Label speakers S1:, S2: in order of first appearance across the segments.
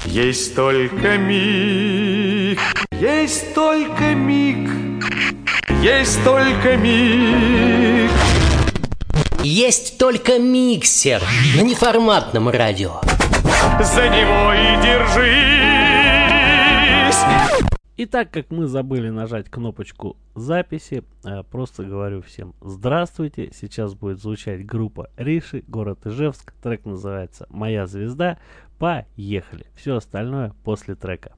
S1: Есть только миг, есть только миг, есть только миг.
S2: Есть только миксер на неформатном радио.
S1: За него и держись.
S3: И так как мы забыли нажать кнопочку записи, просто говорю всем здравствуйте. Сейчас будет звучать группа Риши, город Ижевск. Трек называется «Моя звезда». Поехали. Все остальное после трека.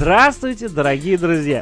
S3: Здравствуйте, дорогие друзья!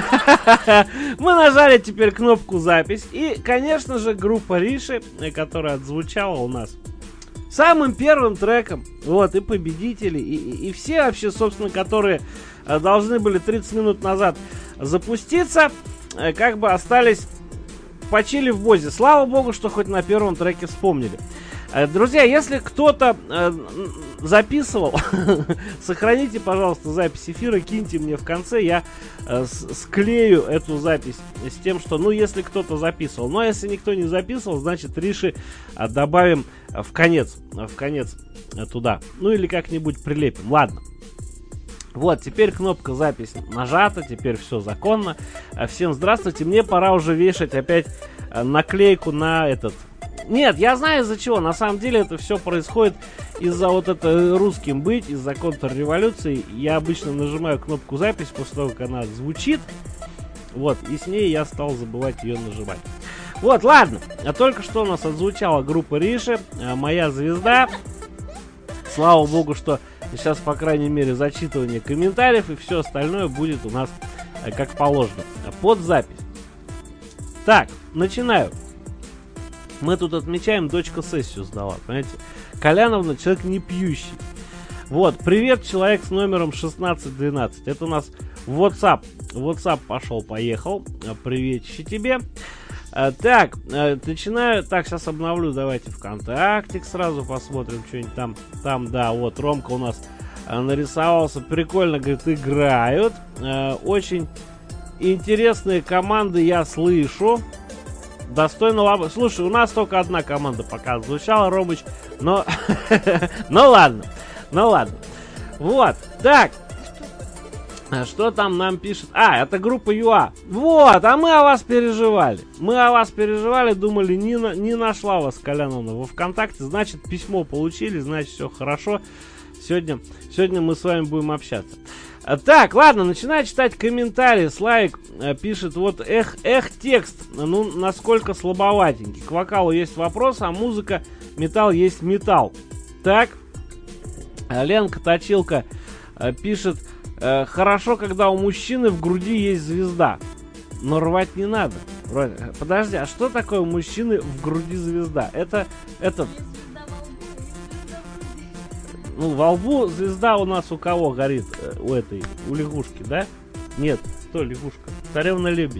S3: Мы нажали теперь кнопку запись. И, конечно же, группа Риши, которая отзвучала у нас самым первым треком. Вот, и победители, и все вообще, собственно, которые должны были 30 минут назад запуститься, как бы остались почили в бозе. Слава богу, что хоть на первом треке вспомнили. Друзья, если кто-то записывал, сохраните, пожалуйста, запись эфира, киньте мне в конце, я склею эту запись с тем, что, ну, если кто-то записывал. Ну, а если никто не записывал, значит, Риши добавим в конец туда. Ну, или как-нибудь прилепим. Ладно. Вот, теперь кнопка запись нажата, теперь все законно. Всем здравствуйте, мне пора уже вешать опять наклейку на этот... Нет, я знаю из-за чего. На самом деле это все происходит из-за вот это русским быть, из-за контрреволюции. Я обычно нажимаю кнопку запись после того, как она звучит. Вот, и с ней я стал забывать ее нажимать. Вот, ладно. А только что у нас отзвучала группа Риши, «Моя звезда». Слава богу, что сейчас, по крайней мере, зачитывание комментариев и все остальное будет у нас как положено. Под запись. Так, начинаю. Мы тут отмечаем, дочка сессию сдала, понимаете? Коляновна человек не пьющий. Вот, привет, человек с номером 1612. Это у нас WhatsApp. WhatsApp пошел-поехал. Приветище тебе. Так, начинаю. Так, сейчас обновлю. Давайте ВКонтакте сразу посмотрим, что-нибудь там, да, вот, Ромка у нас нарисовался. Прикольно, говорит, играют. Очень интересные команды я слышу. Достойно лабы. Слушай, у нас только одна команда пока звучала, Ромыч. Но... ну ладно. Вот. Так. Что там нам пишет? Это группа ЮА. Вот, а мы о вас переживали. Думали, не нашла вас Коляновна во ВКонтакте. Значит, письмо получили, значит, все хорошо. Сегодня мы с вами будем общаться. Так, ладно, начинаю читать комментарии. Славик пишет, вот, текст, ну, насколько слабоватенький. К вокалу есть вопрос, а музыка, металл есть металл. Так, Ленка Точилка пишет, хорошо, когда у мужчины в груди есть звезда, но рвать не надо. Подожди, а что такое у мужчины в груди звезда? Это... Ну, во лбу звезда у нас у кого горит? У лягушки, да? Нет, что лягушка? Царевна Лебедь.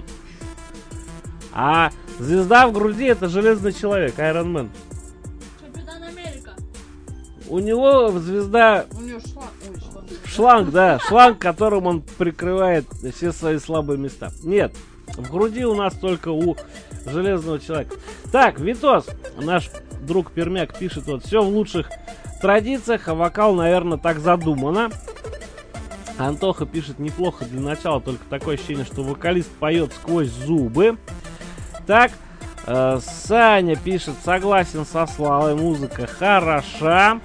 S3: А звезда в груди — это Железный Человек, Iron Man.
S4: Капитан Америка.
S3: У него звезда...
S4: У него
S3: шланг, да, шланг, которым он прикрывает все свои слабые места. Нет, в груди у нас только у Железного Человека. Так, Витос, наш друг Пермяк, пишет, вот, все в лучших традициях, а вокал, наверное, так задумано. Антоха пишет, неплохо для начала, только такое ощущение, что вокалист поет сквозь зубы. Так, Саня пишет, согласен со Славой, музыка хороша.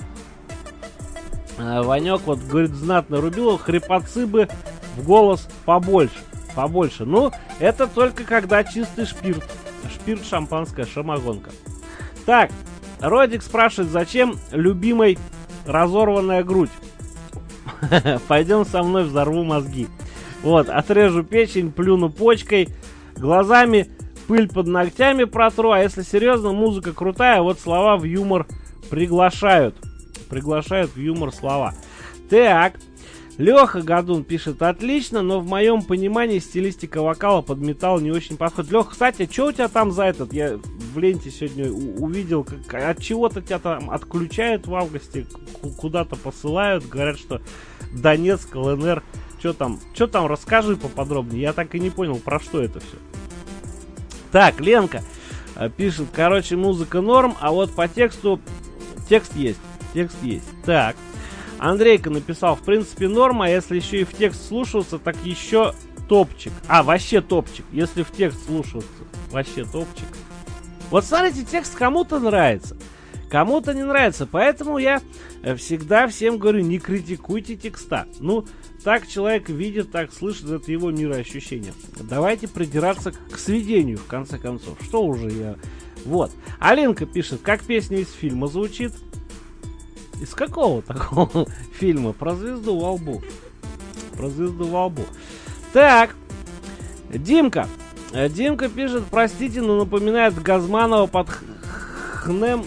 S3: Ванек вот говорит, знатно рубил, хрипотцы бы в голос побольше. Ну, это только когда чистый шпирт, шампанское, шамогонка. Так, Родик спрашивает, зачем любимой разорванная грудь? Пойдем со мной, взорву мозги. Вот, отрежу печень, плюну почкой, глазами пыль под ногтями протру. А если серьезно, музыка крутая, вот слова в юмор приглашают в юмор слова. Так, Леха Гадун пишет, отлично, но в моем понимании стилистика вокала под металл не очень подходит. Леха, кстати, что у тебя там за этот? Я в ленте сегодня увидел, от чего-то тебя там отключают в августе, куда-то посылают, говорят, что Донецк, ЛНР. Что там, расскажи поподробнее. Я так и не понял, про что это все. Так, Ленка пишет, короче, музыка норм, а вот по тексту текст есть. Так, Андрейка написал, в принципе норма, а если еще и в текст слушался, так еще топчик. Вообще топчик. Если в текст слушался, вообще топчик. Вот смотрите, текст кому-то нравится, кому-то не нравится. Поэтому я всегда всем говорю, не критикуйте текста. Ну, так человек видит, так слышит, это его мироощущение. Давайте придираться к сведению, в конце концов. Что уже я... Вот. Алинка пишет, как песня из фильма звучит. Из какого такого фильма? Про звезду во лбу. Про звезду во лбу. Так, Димка. Димка пишет, простите, но напоминает Газманова под хнам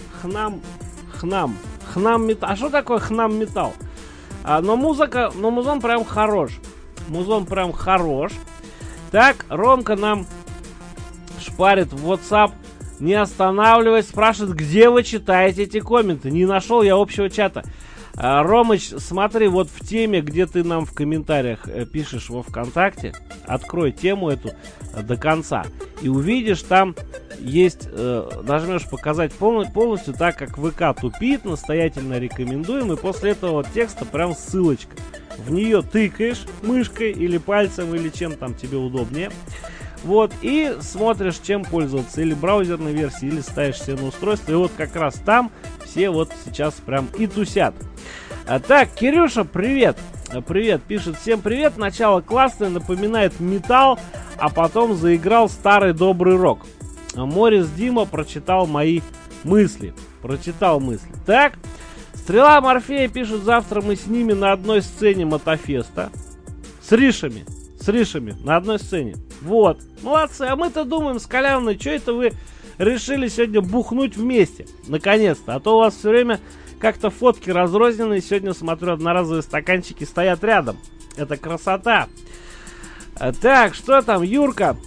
S3: металл. А что такое хнам металл? Но музон прям хорош. Музон прям хорош. Так, Ромка нам шпарит в WhatsApp, не останавливаясь, спрашивает, где вы читаете эти комменты. Не нашел я общего чата. Ромыч, смотри, вот в теме, где ты нам в комментариях пишешь во ВКонтакте, открой тему эту до конца и увидишь, там есть, нажмешь показать полностью, так как ВК тупит, настоятельно рекомендуем, и после этого текста прям ссылочка. В нее тыкаешь мышкой или пальцем, или чем там тебе удобнее. Вот, и смотришь, чем пользоваться, или браузерной версией, или ставишь себе на устройство, и вот как раз там все вот сейчас прям и тусят. Так, Кирюша, привет. Привет, пишет, всем привет, начало классное, напоминает металл, а потом заиграл старый добрый рок. Морис Дима прочитал мои мысли. Так, Стрела Морфея пишет, завтра мы с ними на одной сцене Мотофеста. С Ришами на одной сцене. Вот, молодцы, а мы-то думаем с Коляной, что это вы решили сегодня бухнуть вместе, наконец-то, а то у вас все время как-то фотки разрозненные, сегодня, смотрю, одноразовые стаканчики стоят рядом, это красота. Так, что там, Юрка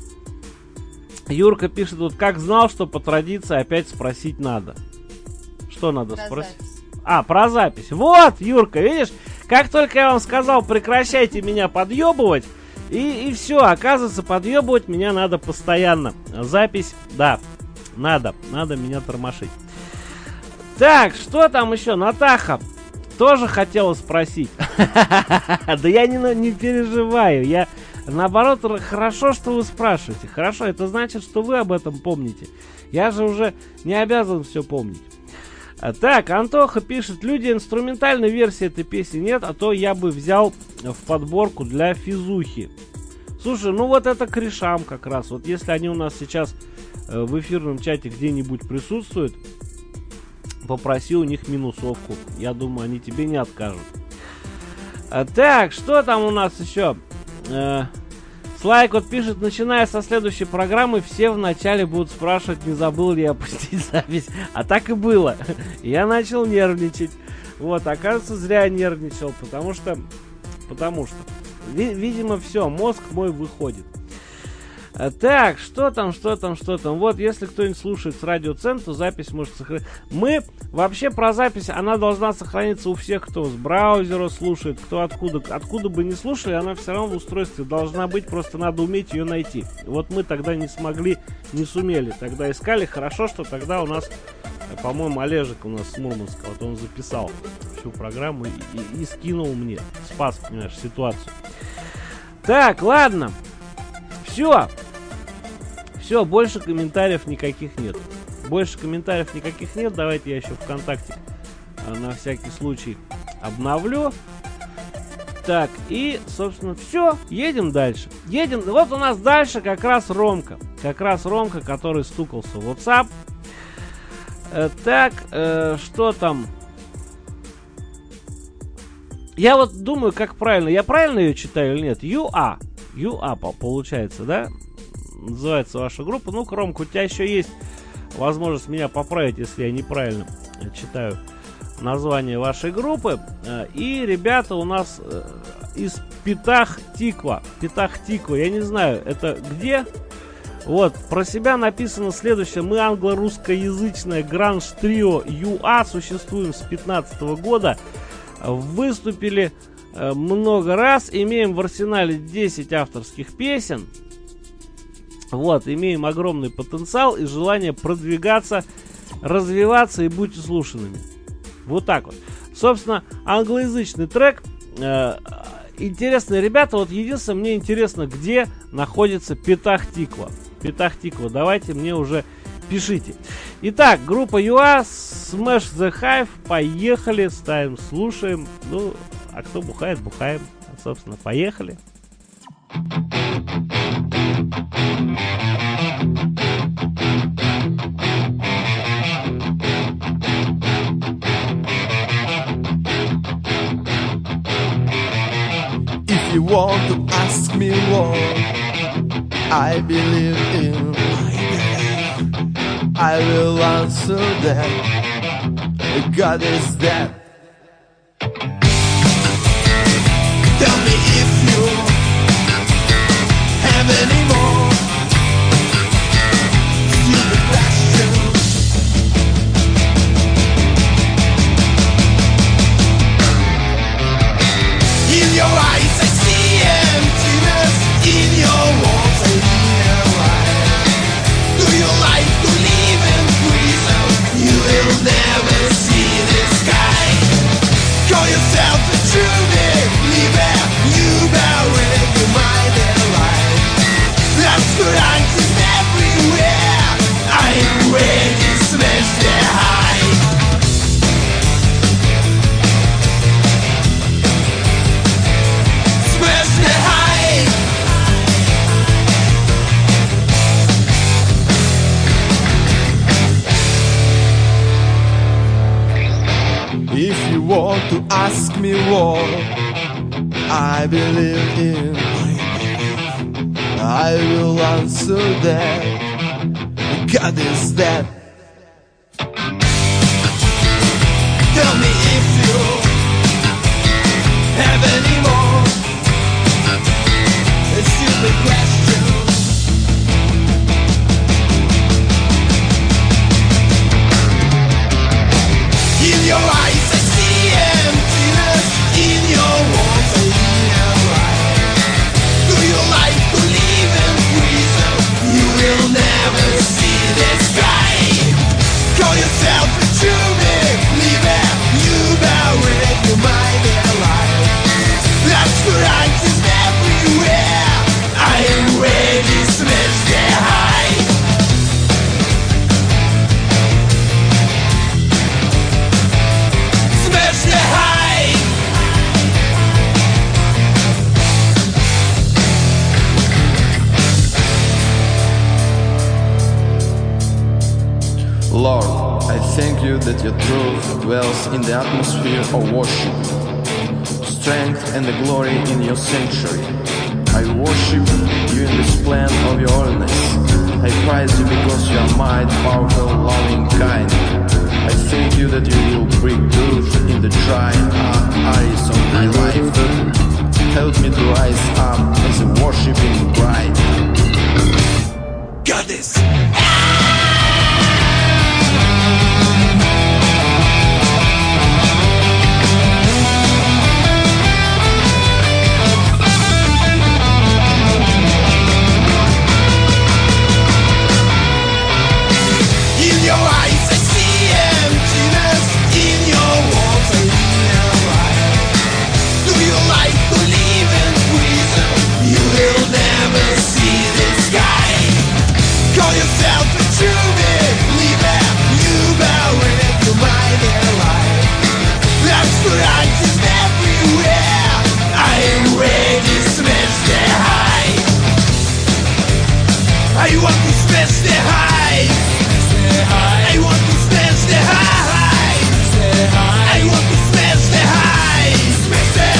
S3: пишет, вот как знал, что по традиции опять спросить надо. Что надо спросить? Про запись. Вот, Юрка, видишь, как только я вам сказал, прекращайте меня подъебывать, и все, оказывается, подъебывать меня надо постоянно. Запись, да, надо меня тормошить. Так, что там еще? Натаха тоже хотела спросить. Да я не переживаю, я наоборот, хорошо, что вы спрашиваете. Хорошо, это значит, что вы об этом помните. Я же уже не обязан все помнить. Так, Антоха пишет, люди, инструментальной версии этой песни нет, а то я бы взял в подборку для физухи. Слушай, ну вот это корешам как раз. Вот если они у нас сейчас в эфирном чате где-нибудь присутствуют, попроси у них минусовку. Я думаю, они тебе не откажут. Так, что там у нас еще? Слайк вот пишет, начиная со следующей программы, все вначале будут спрашивать, не забыл ли я опустить запись. А так и было. Я начал нервничать. Вот, оказывается, зря нервничал, потому что, видимо, все, мозг мой выходит. Так, что там. Вот, если кто-нибудь слушает с радиоцентра, то запись может сохранить. Мы, вообще, про запись, она должна сохраниться у всех, кто с браузера слушает, кто откуда бы не слушали, она все равно в устройстве должна быть, просто надо уметь ее найти. Вот мы тогда не сумели, тогда искали, хорошо, что тогда у нас, по-моему, Олежек у нас с Мурманска, вот он записал всю программу и скинул мне, спас, понимаешь, ситуацию. Так, ладно. Все, больше комментариев никаких нет. Давайте я еще ВКонтакте на всякий случай обновлю. Так, и, собственно, все, едем дальше. Вот у нас дальше как раз Ромка. Который стукался в WhatsApp. Так, что там? Я вот думаю, как правильно. Я правильно ее читаю или нет? ЮА получается, да? Называется ваша группа. Ну, Ромка, у тебя еще есть возможность меня поправить, если я неправильно читаю название вашей группы. И ребята у нас из Петах-Тиква. Я не знаю, это где? Вот, про себя написано следующее. Мы англо-русскоязычное гранж-трио ЮА, существуем с 2015 года. Выступили много раз, имеем в арсенале 10 авторских песен. Вот, имеем огромный потенциал и желание продвигаться, развиваться и быть услышанными. Вот так вот. Собственно, англоязычный трек. Интересные ребята. Вот единственное, мне интересно, где находится Петах-Тиква. Давайте мне уже пишите. Итак, группа ЮА, Smash the Hive. Поехали, ставим, слушаем. Ну, а кто бухает, бухаем. Собственно, поехали.
S5: If If you want to ask me what I believe in, I will answer that God is dead. Tell me if you have any more stupid questions. In your eyes I see emptiness, in your walls I hear light. Do you like to live in prison? You will never see the sky. Call yourself a true believer, you buried your mind and life. That's good answers everywhere. I'm ready to smash the high. Smash the high. If you want to ask me what I believe in, I will answer that God is dead. Tell me if you have any more stupid questions. In your eyes I see emptiness, in your walls I hear light. Do you like to live in prison? You will never see the sky. Call yourself a true believer, you buried your mind and life. That's good answers everywhere. I am ready to smash the high. Smash the high. Lord, I thank you that your truth dwells in the atmosphere of worship, strength and the glory in your sanctuary. I worship you in the splendor of your holiness. I praise you because you are mighty, powerful, loving, kind. I thank you that you will bring truth in the dry areas of my life. Help me to rise up as a worshiping bride. Goddess! In your eyes I see emptiness, in your walls I hear light. Do you like to live in prison? You will never see the sky. Call yourself a true believer, you buried your mind and life. That's good answers everywhere. I am ready to smash the high. I want to smash the high. I want to smash the high. I want to smash the high. Smash the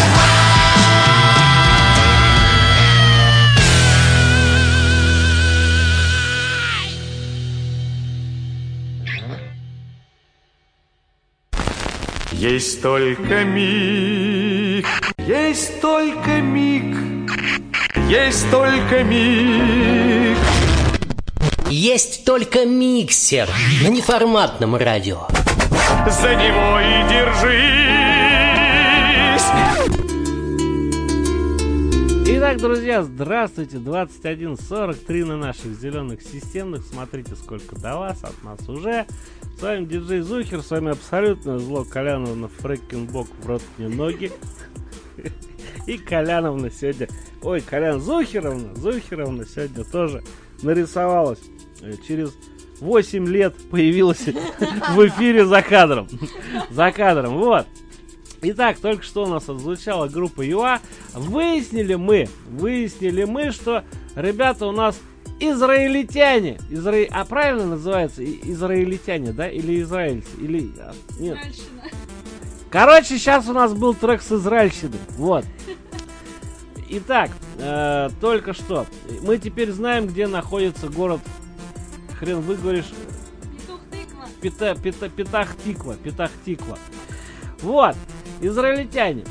S5: high.
S1: Есть только миг, есть только миг, есть только миг.
S2: Есть только миксер на неформатном радио.
S1: За него и держись.
S3: Итак, друзья, здравствуйте. 21:43 на наших зеленых системных. Смотрите, сколько до вас, от нас уже. С вами диджей Зухер, с вами абсолютно зло Коляновна Фрэкинбок в рот мне ноги. И Коляновна сегодня... Ой, Колян Зухеровна сегодня тоже нарисовалась. Через 8 лет появилась в эфире за кадром. За кадром, вот. Итак, только что у нас отзвучала группа ЮА. Выяснили мы, что ребята у нас израильтяне. А правильно называется израильтяне, да? Или израильцы? Или... Нет. Короче, сейчас у нас был трек с израильщиной. Вот. Итак, только что. Мы теперь знаем, где находится город. Хрен выговоришь.
S4: Петух-тыква.
S3: Петах-Тиква. Вот, израильтяне.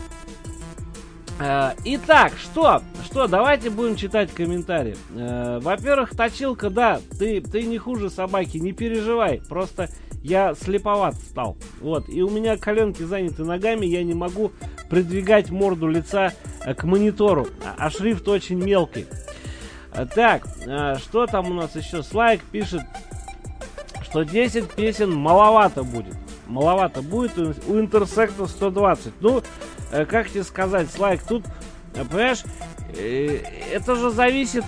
S3: Итак, что? Давайте будем читать комментарии. Во-первых, точилка, да, ты не хуже собаки, не переживай. Просто я слеповат стал. Вот, и у меня коленки заняты ногами, я не могу придвигать морду лица к монитору, а шрифт очень мелкий. Так, что там у нас еще? Слайк пишет, что 10 песен маловато будет. Маловато будет у Интерсекта 120. Ну, как тебе сказать, Слайк, тут, понимаешь, это же зависит.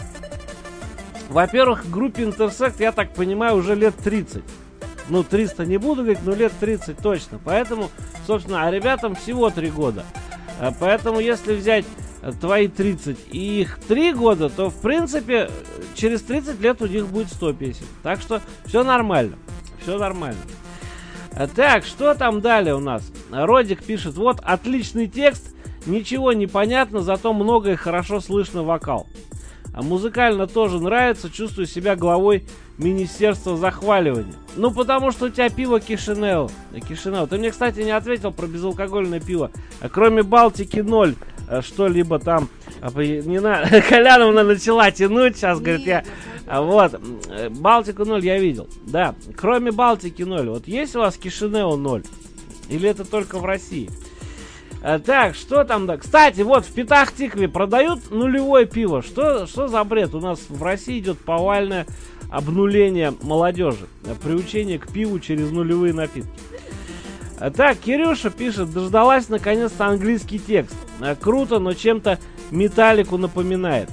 S3: Во-первых, группе Интерсект, я так понимаю, уже лет 30. Ну, 300 не буду говорить, но лет 30 точно. Поэтому, собственно, а ребятам всего 3 года. Поэтому, если взять твои 30 и их 3 года, то, в принципе, через 30 лет у них будет 100 песен. Так что все нормально. Все нормально. Так, что там далее у нас? Родик пишет, вот, отличный текст, ничего не понятно, зато много и хорошо слышно вокал. А музыкально тоже нравится, чувствую себя главой Министерства захваливания. Ну, потому что у тебя пиво Кишинео. Ты мне, кстати, не ответил про безалкогольное пиво. Кроме Балтики 0, что-либо там. Не надо. Коляновна начала тянуть, сейчас, говорит, я... Вот, Балтику 0 я видел. Да, кроме Балтики 0. Вот есть у вас Кишинео 0? Или это только в России? Так, что там, да? Кстати, вот в Петах-Тикве продают нулевое пиво. Что за бред? У нас в России идет повальное обнуление молодежи. Приучение к пиву через нулевые напитки. Так, Кирюша пишет, дождалась наконец-то английский текст. Круто, но чем-то Металлику напоминает.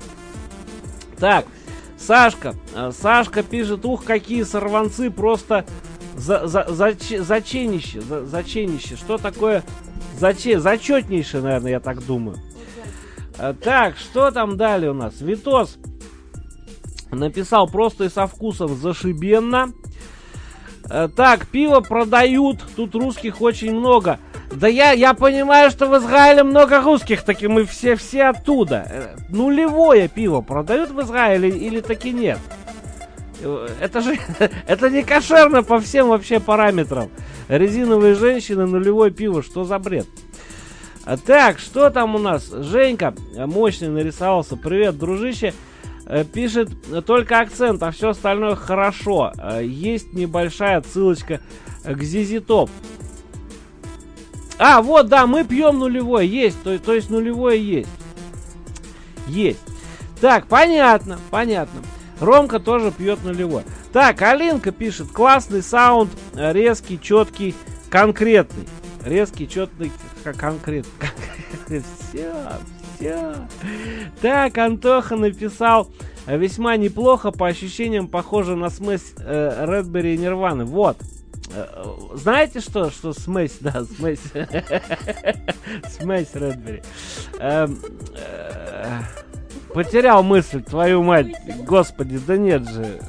S3: Так, Сашка пишет, ух, какие сорванцы, просто заченище. Что такое зачетнейшее, наверное, я так думаю. Так, что там далее у нас? Витос написал, просто и со вкусом зашибенно. Так, пиво продают, тут русских очень много. Да я понимаю, что в Израиле много русских, таки мы все оттуда. Нулевое пиво продают в Израиле или таки нет? Это же, это не кошерно по всем вообще параметрам. Резиновые женщины, нулевое пиво, что за бред? Так, что там у нас? Женька мощный нарисовался. Привет, дружище. Пишет, только акцент, а все остальное хорошо. Есть небольшая отсылочка к ZZ Top. А, вот, да, мы пьем нулевое. Есть, то есть нулевое есть. Есть. Так, понятно. Ромка тоже пьет нулевое. Так, Алинка пишет, классный саунд, резкий, четкий, конкретный. Резкий, четкий, конкретный. Все. Так, Антоха написал, весьма неплохо, по ощущениям похоже на смесь Редбери и Нирваны. Вот. Знаете что смесь? Да, смесь. Смесь Редбери. Потерял мысль, твою мать. Господи, да нет же.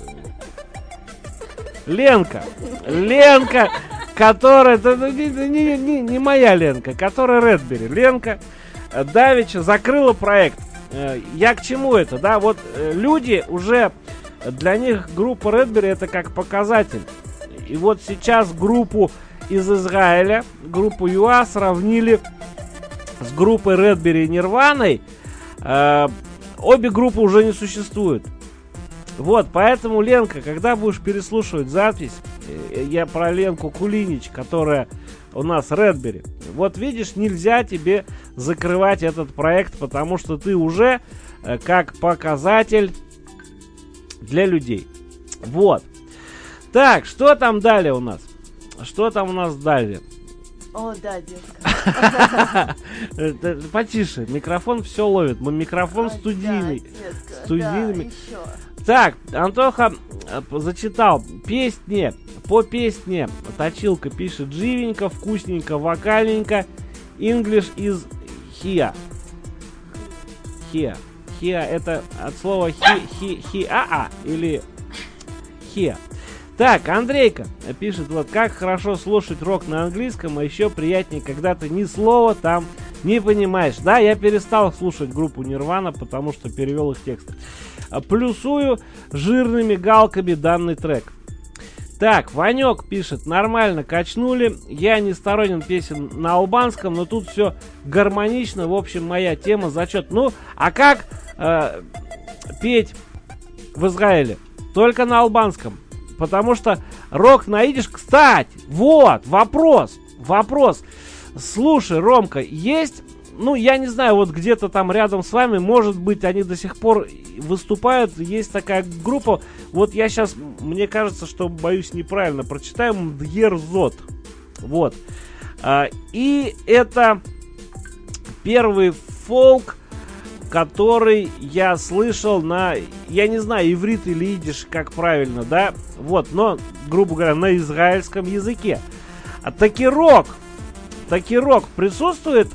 S3: Ленка, которая... Не моя Ленка, которая Редбери. Ленка давеча закрыла проект. Я к чему это, да? Вот люди уже... Для них группа Редбери это как показатель. И вот сейчас группу из Израиля, группу ЮА сравнили с группой Редбери и Нирваной. Обе группы уже не существуют. Вот, поэтому, Ленка, когда будешь переслушивать запись, я про Ленку Кулинич, которая у нас Редбери. Вот видишь, нельзя тебе закрывать этот проект, потому что ты уже как показатель для людей. Вот. Так, что там далее у нас?
S6: О, да, детка.
S3: Потише, микрофон все ловит. Микрофон студийный.
S6: Да, детка,
S3: студийный.
S6: да, еще.
S3: Так, Антоха зачитал. По песне Точилка пишет, живенько, вкусненько, вокальненько. English is here. Here это от слова или here. Так, Андрейка пишет, вот как хорошо слушать рок на английском, а еще приятнее, когда ты ни слова там Не понимаешь. Да, я перестал слушать группу Нирвана, потому что перевел их текст. Плюсую жирными галками данный трек. Так, Ванек пишет, нормально качнули. Я не сторонен песен на албанском, но тут все гармонично. В общем, моя тема зачет. Ну, а как петь в Израиле? Только на албанском. Потому что рок на идиш, кстати, вот, вопрос. Слушай, Ромка, есть, ну, я не знаю, вот где-то там рядом с вами, может быть, они до сих пор выступают, есть такая группа, вот я сейчас, мне кажется, что, боюсь, неправильно прочитаю, Мдьерзот, вот, и это первый фолк, который я слышал на, я не знаю, иврит или идиш, как правильно, да, вот, но, грубо говоря, на израильском языке. А таки рок присутствует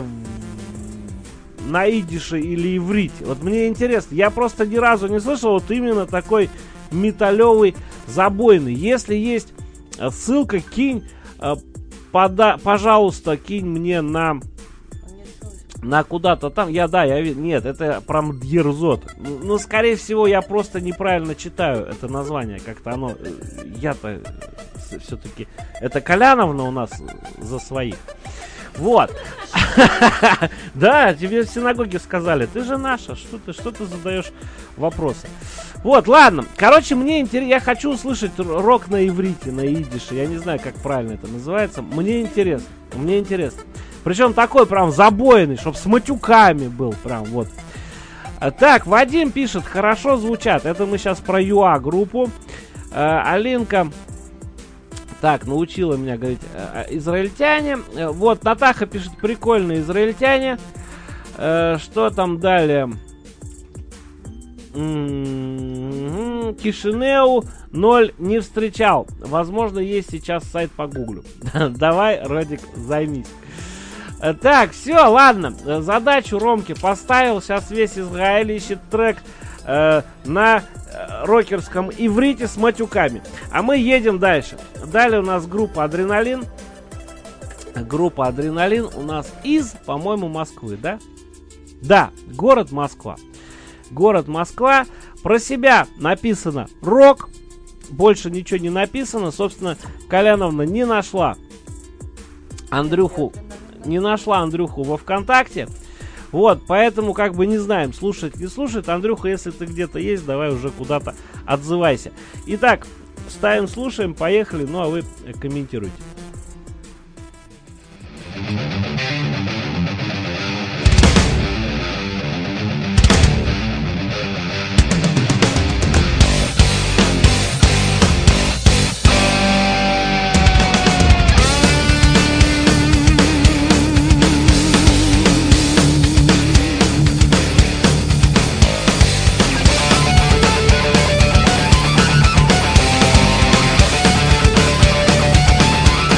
S3: на идише или иврите? Вот мне интересно, я просто ни разу не слышал вот именно такой металлевый забойный. Если есть ссылка, кинь, пожалуйста, кинь мне на куда-то там. Нет, это про Мдьерзот. Ну, скорее всего, я просто неправильно читаю это название. Как-то оно, я-то все-таки, это Коляновна у нас за своих. Вот. Да, тебе в синагоге сказали, ты же наша, что ты задаешь вопросы? Вот, ладно. Короче, мне интересно, я хочу услышать рок на иврите, на идише. Я не знаю, как правильно это называется. Мне интересно. Причем такой прям забойный, чтоб с матюками был, прям вот. Так, Вадим пишет, хорошо звучат. Это мы сейчас про ЮА группу. Алинка, так, научила меня говорить израильтяне. Вот, Натаха пишет, прикольные израильтяне. Что там далее? Кишинеу 0 не встречал. Возможно, есть сейчас сайт, погуглю. Давай, Родик, займись. Так, все, ладно. Задачу Ромке поставил. Сейчас весь Израиль ищет трек на рокерском иврите с матюками. А мы едем дальше. Далее у нас группа Адреналин. Группа Адреналин у нас из, по-моему, Москвы, да? Да, город Москва. Город Москва. Про себя написано рок. Больше ничего не написано. Собственно, Коляновна не нашла Андрюху во ВКонтакте. Вот, поэтому как бы не знаем, слушает, не слушает. Андрюха, если ты где-то есть, давай уже куда-то отзывайся. Итак, ставим, слушаем, поехали. Ну, а вы комментируйте.
S5: Thank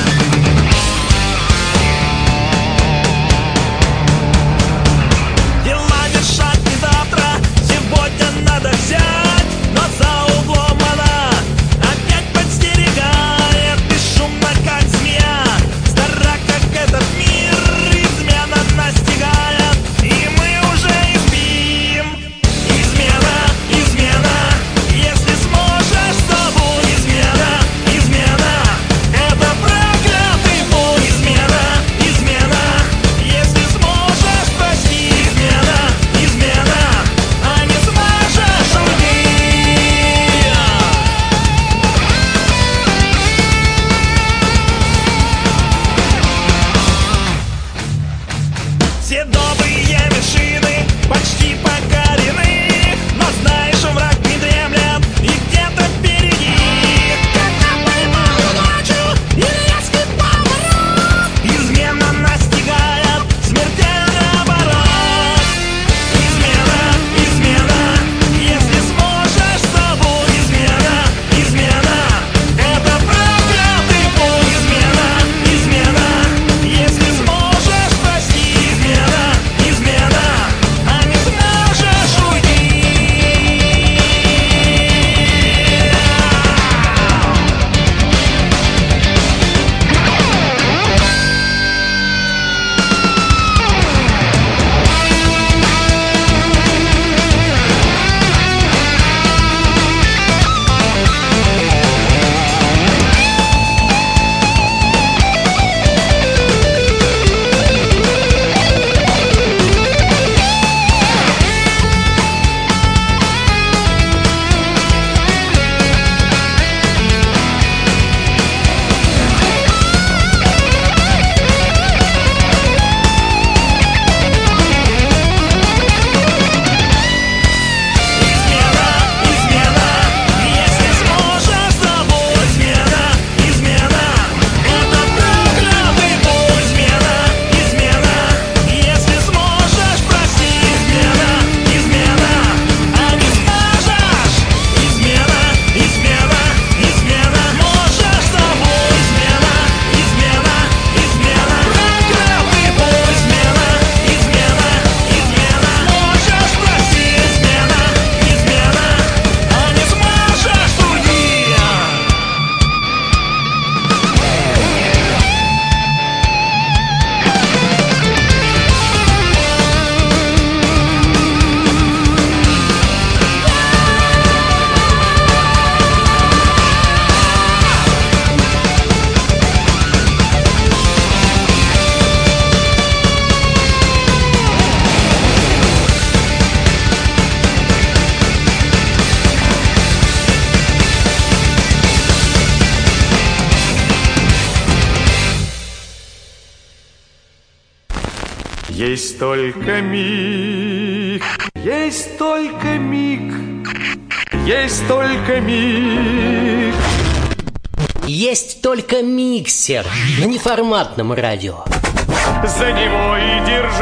S1: Есть только миг, есть только миг, есть только миг.
S2: Есть только миксер на неформатном радио.
S1: За него и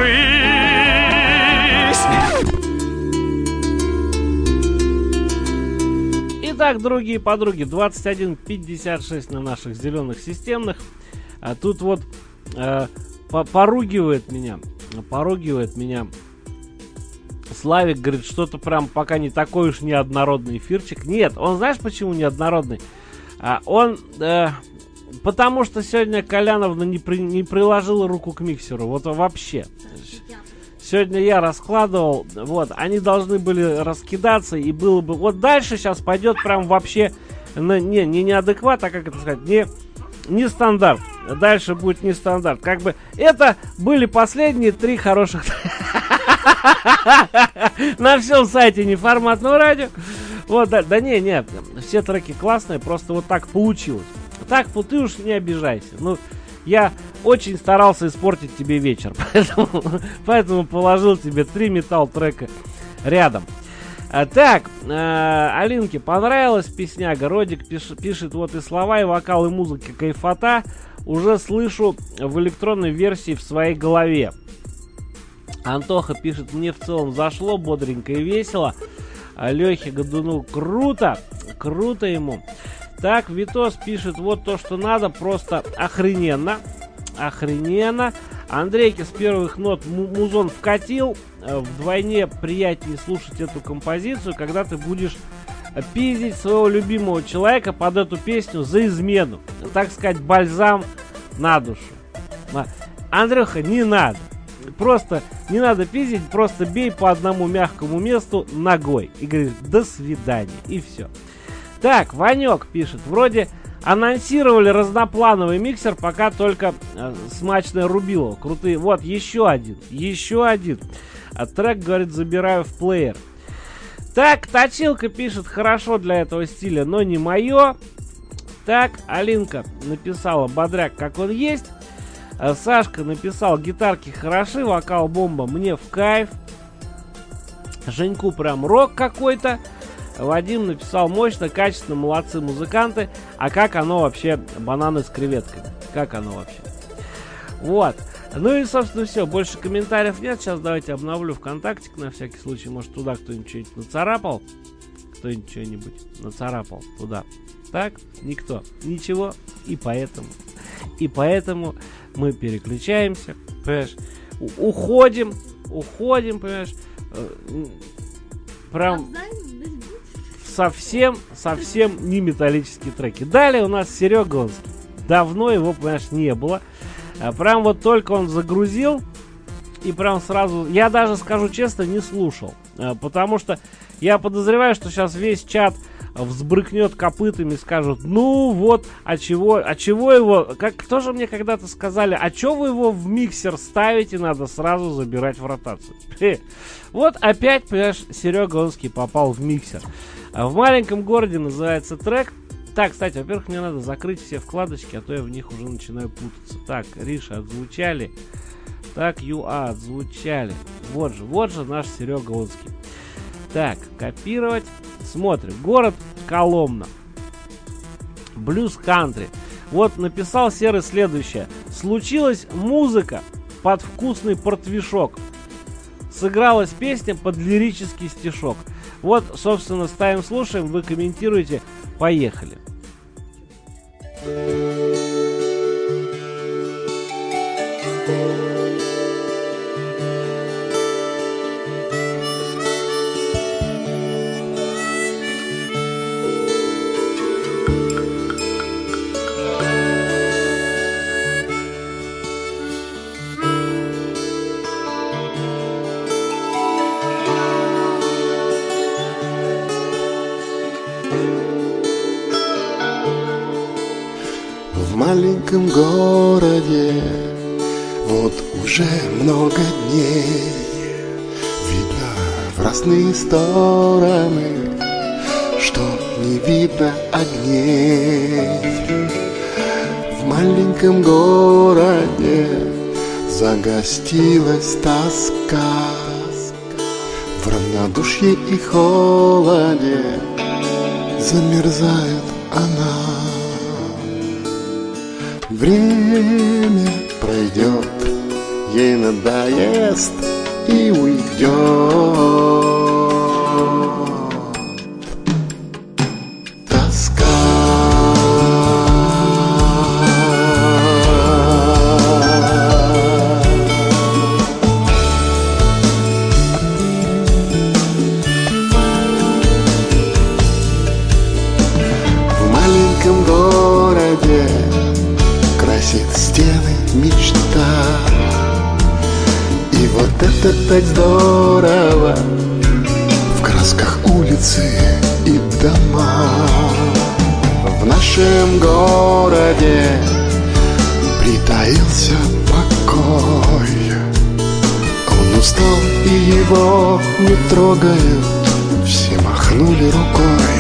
S1: держись.
S3: Итак, другие подруги, 21:56 на наших зеленых системных. А тут вот поругивает меня Славик, говорит, что-то прям пока не такой уж неоднородный эфирчик. Нет, он знаешь почему неоднородный? Потому что сегодня Коляновна не приложила руку к миксеру. Вот вообще. Сегодня я раскладывал. Вот, они должны были раскидаться. И было бы... Вот дальше сейчас пойдет прям вообще... Не неадекват, а как это сказать? Не стандарт. Дальше будет не стандарт. Как бы это были последние 3 хороших... На всем сайте неформатного радио. Вот, да не, все треки классные, просто вот так получилось. Так, ты уж не обижайся. Ну, я очень старался испортить тебе вечер, поэтому положил тебе 3 металл-трека рядом. Так, Алинке понравилась песняга. Родик пишет, вот и слова, и вокал, и музыка, кайфота. Уже слышу в электронной версии в своей голове. Антоха пишет, мне в целом зашло, бодренько и весело. Лехе Годуну круто ему. Так, Витос пишет, вот то, что надо, просто охрененно. Андрейки с первых нот музон вкатил. Вдвойне приятнее слушать эту композицию, когда ты будешь пиздить своего любимого человека под эту песню за измену. Так сказать, бальзам на душу. Андрюха, не надо. Просто не надо пиздить, просто бей по одному мягкому месту ногой. И говоришь, до свидания. И все. Так, Ванек пишет, вроде анонсировали разноплановый миксер, пока только смачное рубило. Крутые. Вот, еще один. А трек, говорит, забираю в плеер. Так, Точилка пишет, хорошо для этого стиля, но не мое. Так, Алинка написала, бодряк, как он есть. Сашка написал, гитарки хороши, вокал бомба, мне в кайф. Женьку прям рок какой-то. Вадим написал, мощно, качественно, молодцы музыканты. А как оно вообще, бананы с креветками? Как оно вообще? Вот. Ну и, собственно, все. Больше комментариев нет. Сейчас давайте обновлю ВКонтактик на всякий случай. Может, туда кто-нибудь что-нибудь нацарапал? Кто-нибудь что-нибудь нацарапал туда. Так, никто. Ничего. И поэтому мы переключаемся. Понимаешь? Уходим, понимаешь? Прям совсем не металлические треки. Далее у нас Серега Онский. Давно его, понимаешь, не было. Прям вот только он загрузил. И прям сразу, я даже скажу честно, не слушал. Потому что я подозреваю, что сейчас весь чат взбрыкнет копытами и скажут, ну вот, а чего его, как тоже мне когда-то сказали, а чё вы его в миксер ставите, надо сразу забирать в ротацию. Вот опять, понимаешь, Серега Онский попал в миксер. В маленьком городе называется трек. Так, кстати, во-первых, мне надо закрыть все вкладочки, а то я в них уже начинаю путаться. Так, Риша отзвучали. Так, ЮА отзвучали. Вот же наш Серега Онский. Так, копировать. Смотрим. Город Коломна. Блюз кантри. Вот написал Серый следующее. Случилась музыка под вкусный портвишок. Сыгралась песня под лирический стишок. Вот, собственно, ставим, слушаем, вы комментируете. Поехали.
S7: В маленьком городе вот уже много дней видно в разные стороны, что не видно огней. В маленьком городе загостилась тоска. В равнодушье и холоде замерзает она. Время пройдет, ей надоест и уйдет. Тоска. В маленьком городе красит стены мечта. И вот это так здорово, в красках улицы и дома. В нашем городе притаился покой. Он устал, и его не трогают, все махнули рукой.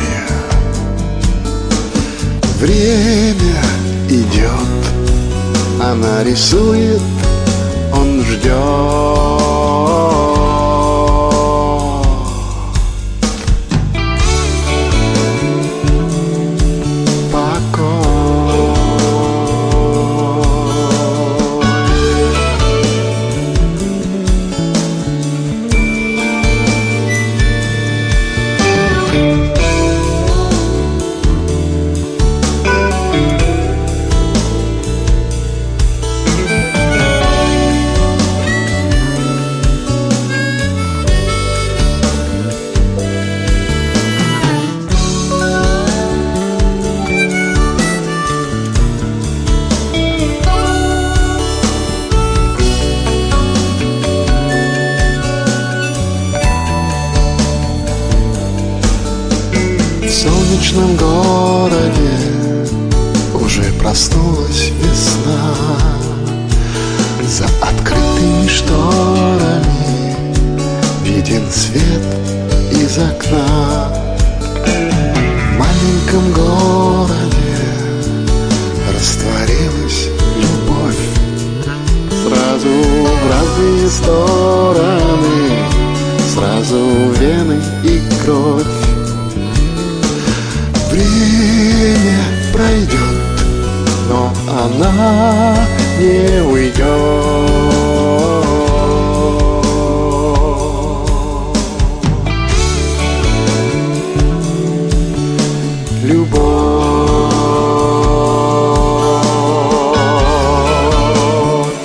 S7: Время идет, она рисует, он ждет. В солнечном городе уже проснулась весна. За открытыми шторами виден свет из окна. В маленьком городе растворилась любовь. Сразу в разные стороны, сразу вены и кровь. Время пройдет, но она не уйдет. Любовь.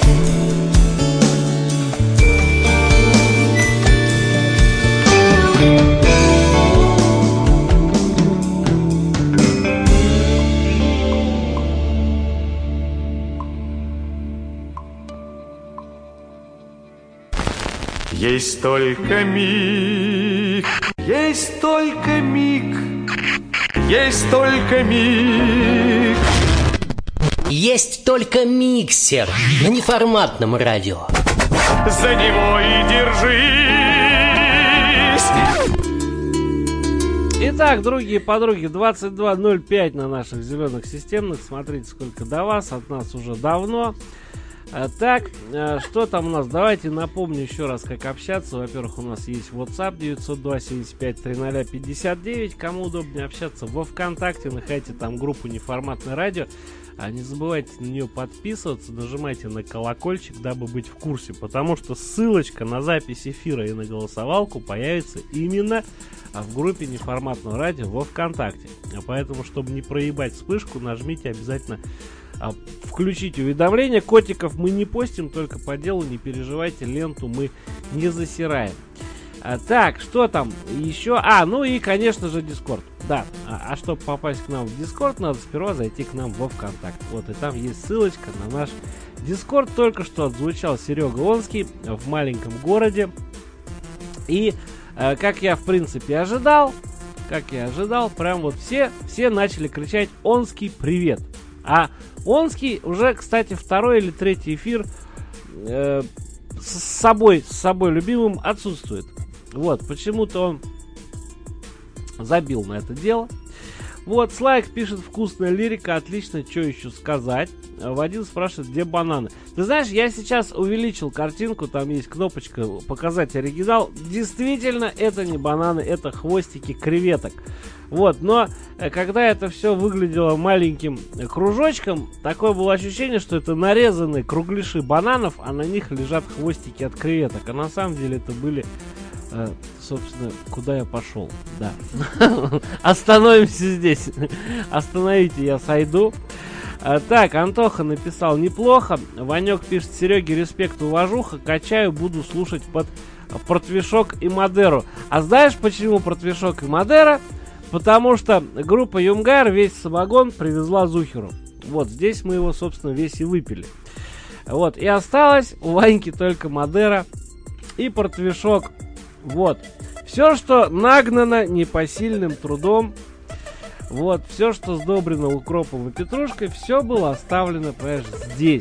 S1: Есть только миг, есть только миг, есть только миг.
S2: Есть только миксер на неформатном радио.
S1: За него и держись.
S3: Итак, другие подруги, 22:05 на наших зеленых системных. Смотрите, сколько до вас, от нас уже давно. Так, что там у нас? Давайте напомню еще раз, как общаться. Во-первых, у нас есть WhatsApp 902-75-00-59. Кому удобнее общаться, во ВКонтакте находите там группу «Неформатное радио». А не забывайте на нее подписываться, нажимайте на колокольчик, дабы быть в курсе. Потому что ссылочка на запись эфира и на голосовалку появится именно в группе «Неформатного радио» во ВКонтакте. Поэтому, чтобы не проебать вспышку, нажмите обязательно включить уведомления. Котиков мы не постим, только по делу, не переживайте, ленту мы не засираем. Так, что там еще? Ну и, конечно же, Discord. Да, чтобы попасть к нам в Discord, надо сперва зайти к нам во ВКонтакте. Вот, и там есть ссылочка на наш Discord. Только что отзвучал Серега Онский в маленьком городе. И, как я, в принципе, ожидал, прям вот все начали кричать «Онский, привет!». А Онский уже, кстати, второй или третий эфир с собой любимым отсутствует. Вот, почему-то он забил на это дело. Вот, Слайк пишет: вкусная лирика, отлично, что еще сказать. Вадим спрашивает, где бананы. Ты знаешь, я сейчас увеличил картинку, там есть кнопочка показать оригинал. Действительно, это не бананы, это хвостики креветок. Вот, но когда это все выглядело маленьким кружочком, такое было ощущение, что это нарезанные кругляши бананов, а на них лежат хвостики от креветок. А на самом деле это были... собственно, куда я пошел. Да. Остановимся здесь. Остановите, я сойду. Так, Антоха написал: неплохо. Ванек пишет: Сереге респект, уважуха. Качаю, буду слушать под Портвишок и Мадеру. А знаешь, почему Портвишок и Мадера? Потому что группа Юмгар весь самогон привезла Зухеру. Вот, здесь мы его, собственно, весь и выпили. Вот, и осталось у Ваньки только Мадера и Портвишок. Вот. Все, что нагнано непосильным трудом, вот, все, что сдобрено укропом и петрушкой, все было оставлено, понимаешь, здесь.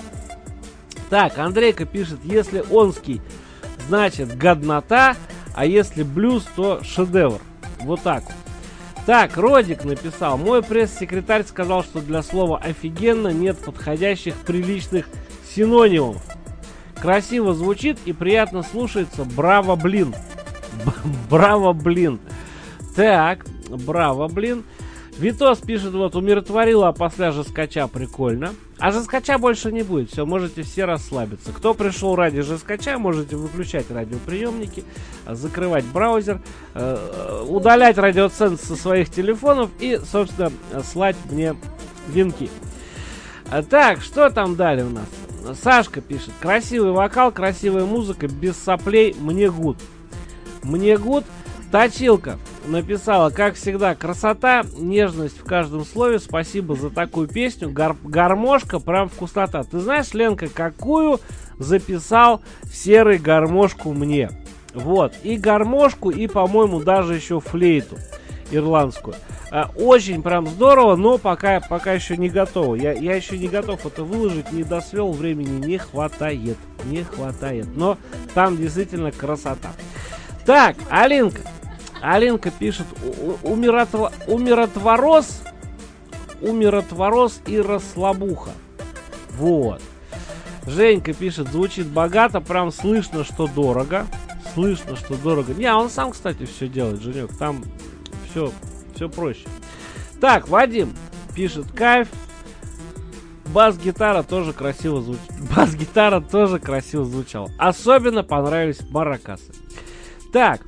S3: Так, Андрейка пишет: если онский, значит годнота, а если блюз, то шедевр. Вот так вот. Так, Родик написал: мой пресс-секретарь сказал, что для слова офигенно нет подходящих приличных синонимов. Красиво звучит и приятно слушается. Браво, блин. Браво, блин. Так, браво, блин. Витос пишет: вот, умиротворила, а после жескача прикольно. А жескача больше не будет. Все, можете все расслабиться. Кто пришел ради жескача, можете выключать радиоприемники, закрывать браузер, удалять радиоценз со своих телефонов и, собственно, слать мне венки. Так, что там далее у нас? Сашка пишет: красивый вокал, красивая музыка, без соплей, мне гуд. Мне гуд. Точилка написала: как всегда, красота, нежность в каждом слове. Спасибо за такую песню. Гармошка, прям вкуснота. Ты знаешь, Ленка, какую записал Серый гармошку мне? Вот, и гармошку, и, по-моему, даже еще флейту ирландскую. Очень прям здорово, но пока еще не готово. Я еще не готов это выложить, не досвел, времени не хватает. Не хватает. Но там действительно красота. Так, Алинка пишет: умиротворос и расслабуха. Вот. Женька пишет: звучит богато, прям слышно, что дорого. Слышно, что дорого. Не, он сам, кстати, все делает, Женек. Там все проще. Так, Вадим пишет: кайф. Бас-гитара тоже красиво звучит. Бас-гитара тоже красиво звучала. Особенно понравились маракасы. Так,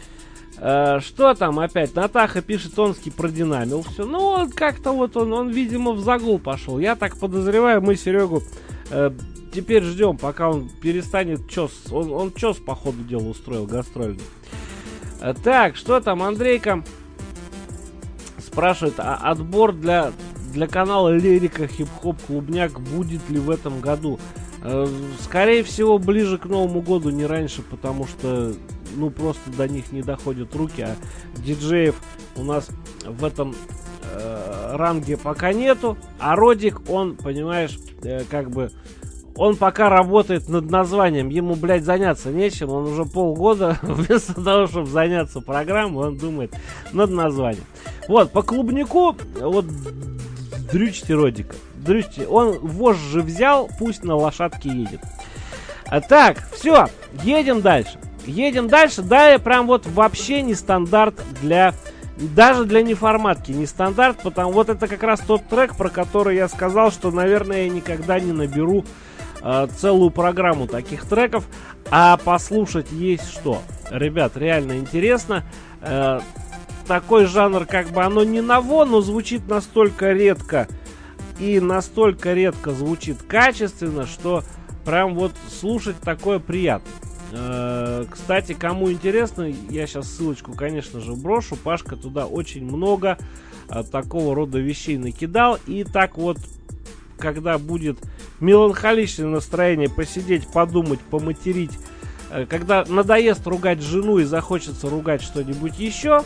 S3: что там опять? Натаха пишет: Онский продинамил все. Ну, вот как-то вот он, видимо, в загул пошел. Я так подозреваю, мы Серегу теперь ждем, пока он перестанет чес. Он чес, по ходу дела, устроил гастрольный. Так, что там? Андрейка спрашивает: отбор для канала Лирика Хип-Хоп Клубняк будет ли в этом году? Скорее всего, ближе к Новому году, не раньше, потому что, ну, просто до них не доходят руки, а диджеев у нас в этом ранге пока нету, а Родик, он, понимаешь, как бы, он пока работает над названием, ему, блядь, заняться нечем, он уже полгода, вместо того, чтобы заняться программой, он думает над названием. Вот, по клубнику, вот, дрючьте Родика. Он вожжи взял, пусть на лошадке едет. Так, все, едем дальше. Далее прям вот вообще не стандарт даже для неформатки не стандарт, потому вот это как раз тот трек, про который я сказал, что, наверное, я никогда не наберу целую программу таких треков, а послушать есть что. Ребят, реально интересно. Такой жанр, как бы, оно не ново, но звучит настолько редко и настолько редко звучит качественно, что прям вот слушать такое приятно. Кстати, кому интересно, я сейчас ссылочку, конечно же, брошу. Пашка туда очень много такого рода вещей накидал. И так вот, когда будет меланхоличное настроение, посидеть, подумать, поматерить, когда надоест ругать жену и захочется ругать что-нибудь еще,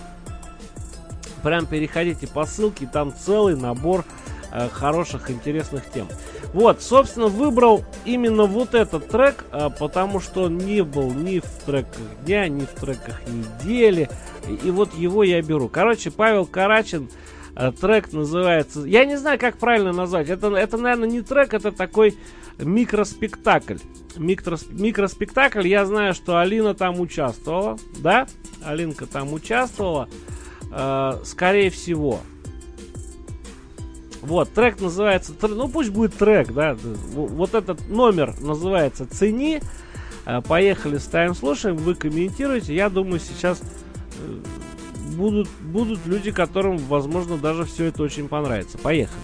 S3: прям переходите по ссылке, там целый набор хороших, интересных тем. Вот, собственно, выбрал именно вот этот трек, потому что он не был ни в треках дня, ни в треках недели. И вот его я беру. Короче, Павел Карачин, Трек называется... Я не знаю, как правильно назвать. Это, наверное, не трек, это такой микроспектакль. Микроспектакль. Я знаю, что Алина там участвовала. Да? Алинка там участвовала. Скорее всего. Вот, трек называется... Ну, пусть будет трек, да. Вот этот номер называется «Цени». Поехали, ставим, слушаем. Вы комментируете. Я думаю, сейчас... Будут люди, которым, возможно, даже все это очень понравится. Поехали.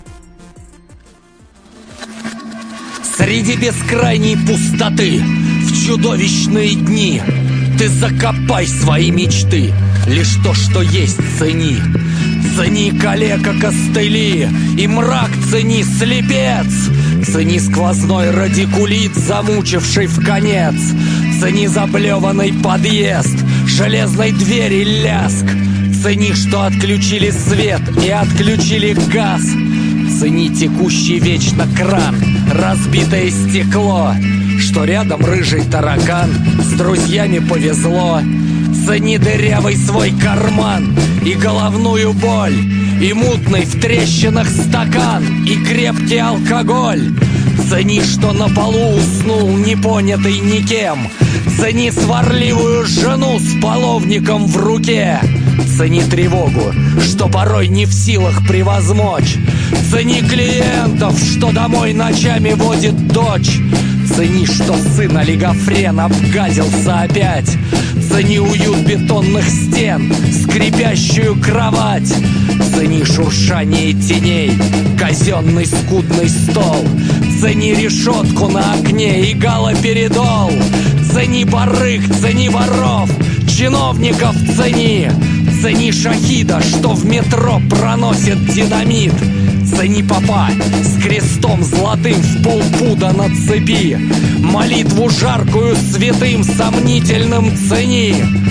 S8: Среди бескрайней пустоты, в чудовищные дни, ты закопай свои мечты, лишь то, что есть, цени. Цени, калека, костыли, и мрак цени, слепец. Цени сквозной радикулит, замучивший вконец. Цени заблеванный подъезд, железной двери ляск. Цени, что отключили свет и отключили газ. Цени текущий вечно кран, разбитое стекло, что рядом рыжий таракан, с друзьями повезло. Цени дырявый свой карман и головную боль, и мутный в трещинах стакан, и крепкий алкоголь. Цени, что на полу уснул, не понятый никем. Цени сварливую жену с половником в руке. Цени тревогу, что порой не в силах превозмочь. Цени клиентов, что домой ночами водит дочь. Цени, что сын олигофрен обгадился опять. Цени уют бетонных стен, скрипящую кровать. Цени шуршание теней, казенный скудный стол. Цени решетку на окне и галоперидол. Цени барыг, цени воров, чиновников цени. Цени шахида, что в метро проносит динамит. Цени попа с крестом золотым в полпуда на цепи. Молитву жаркую святым сомнительным цени.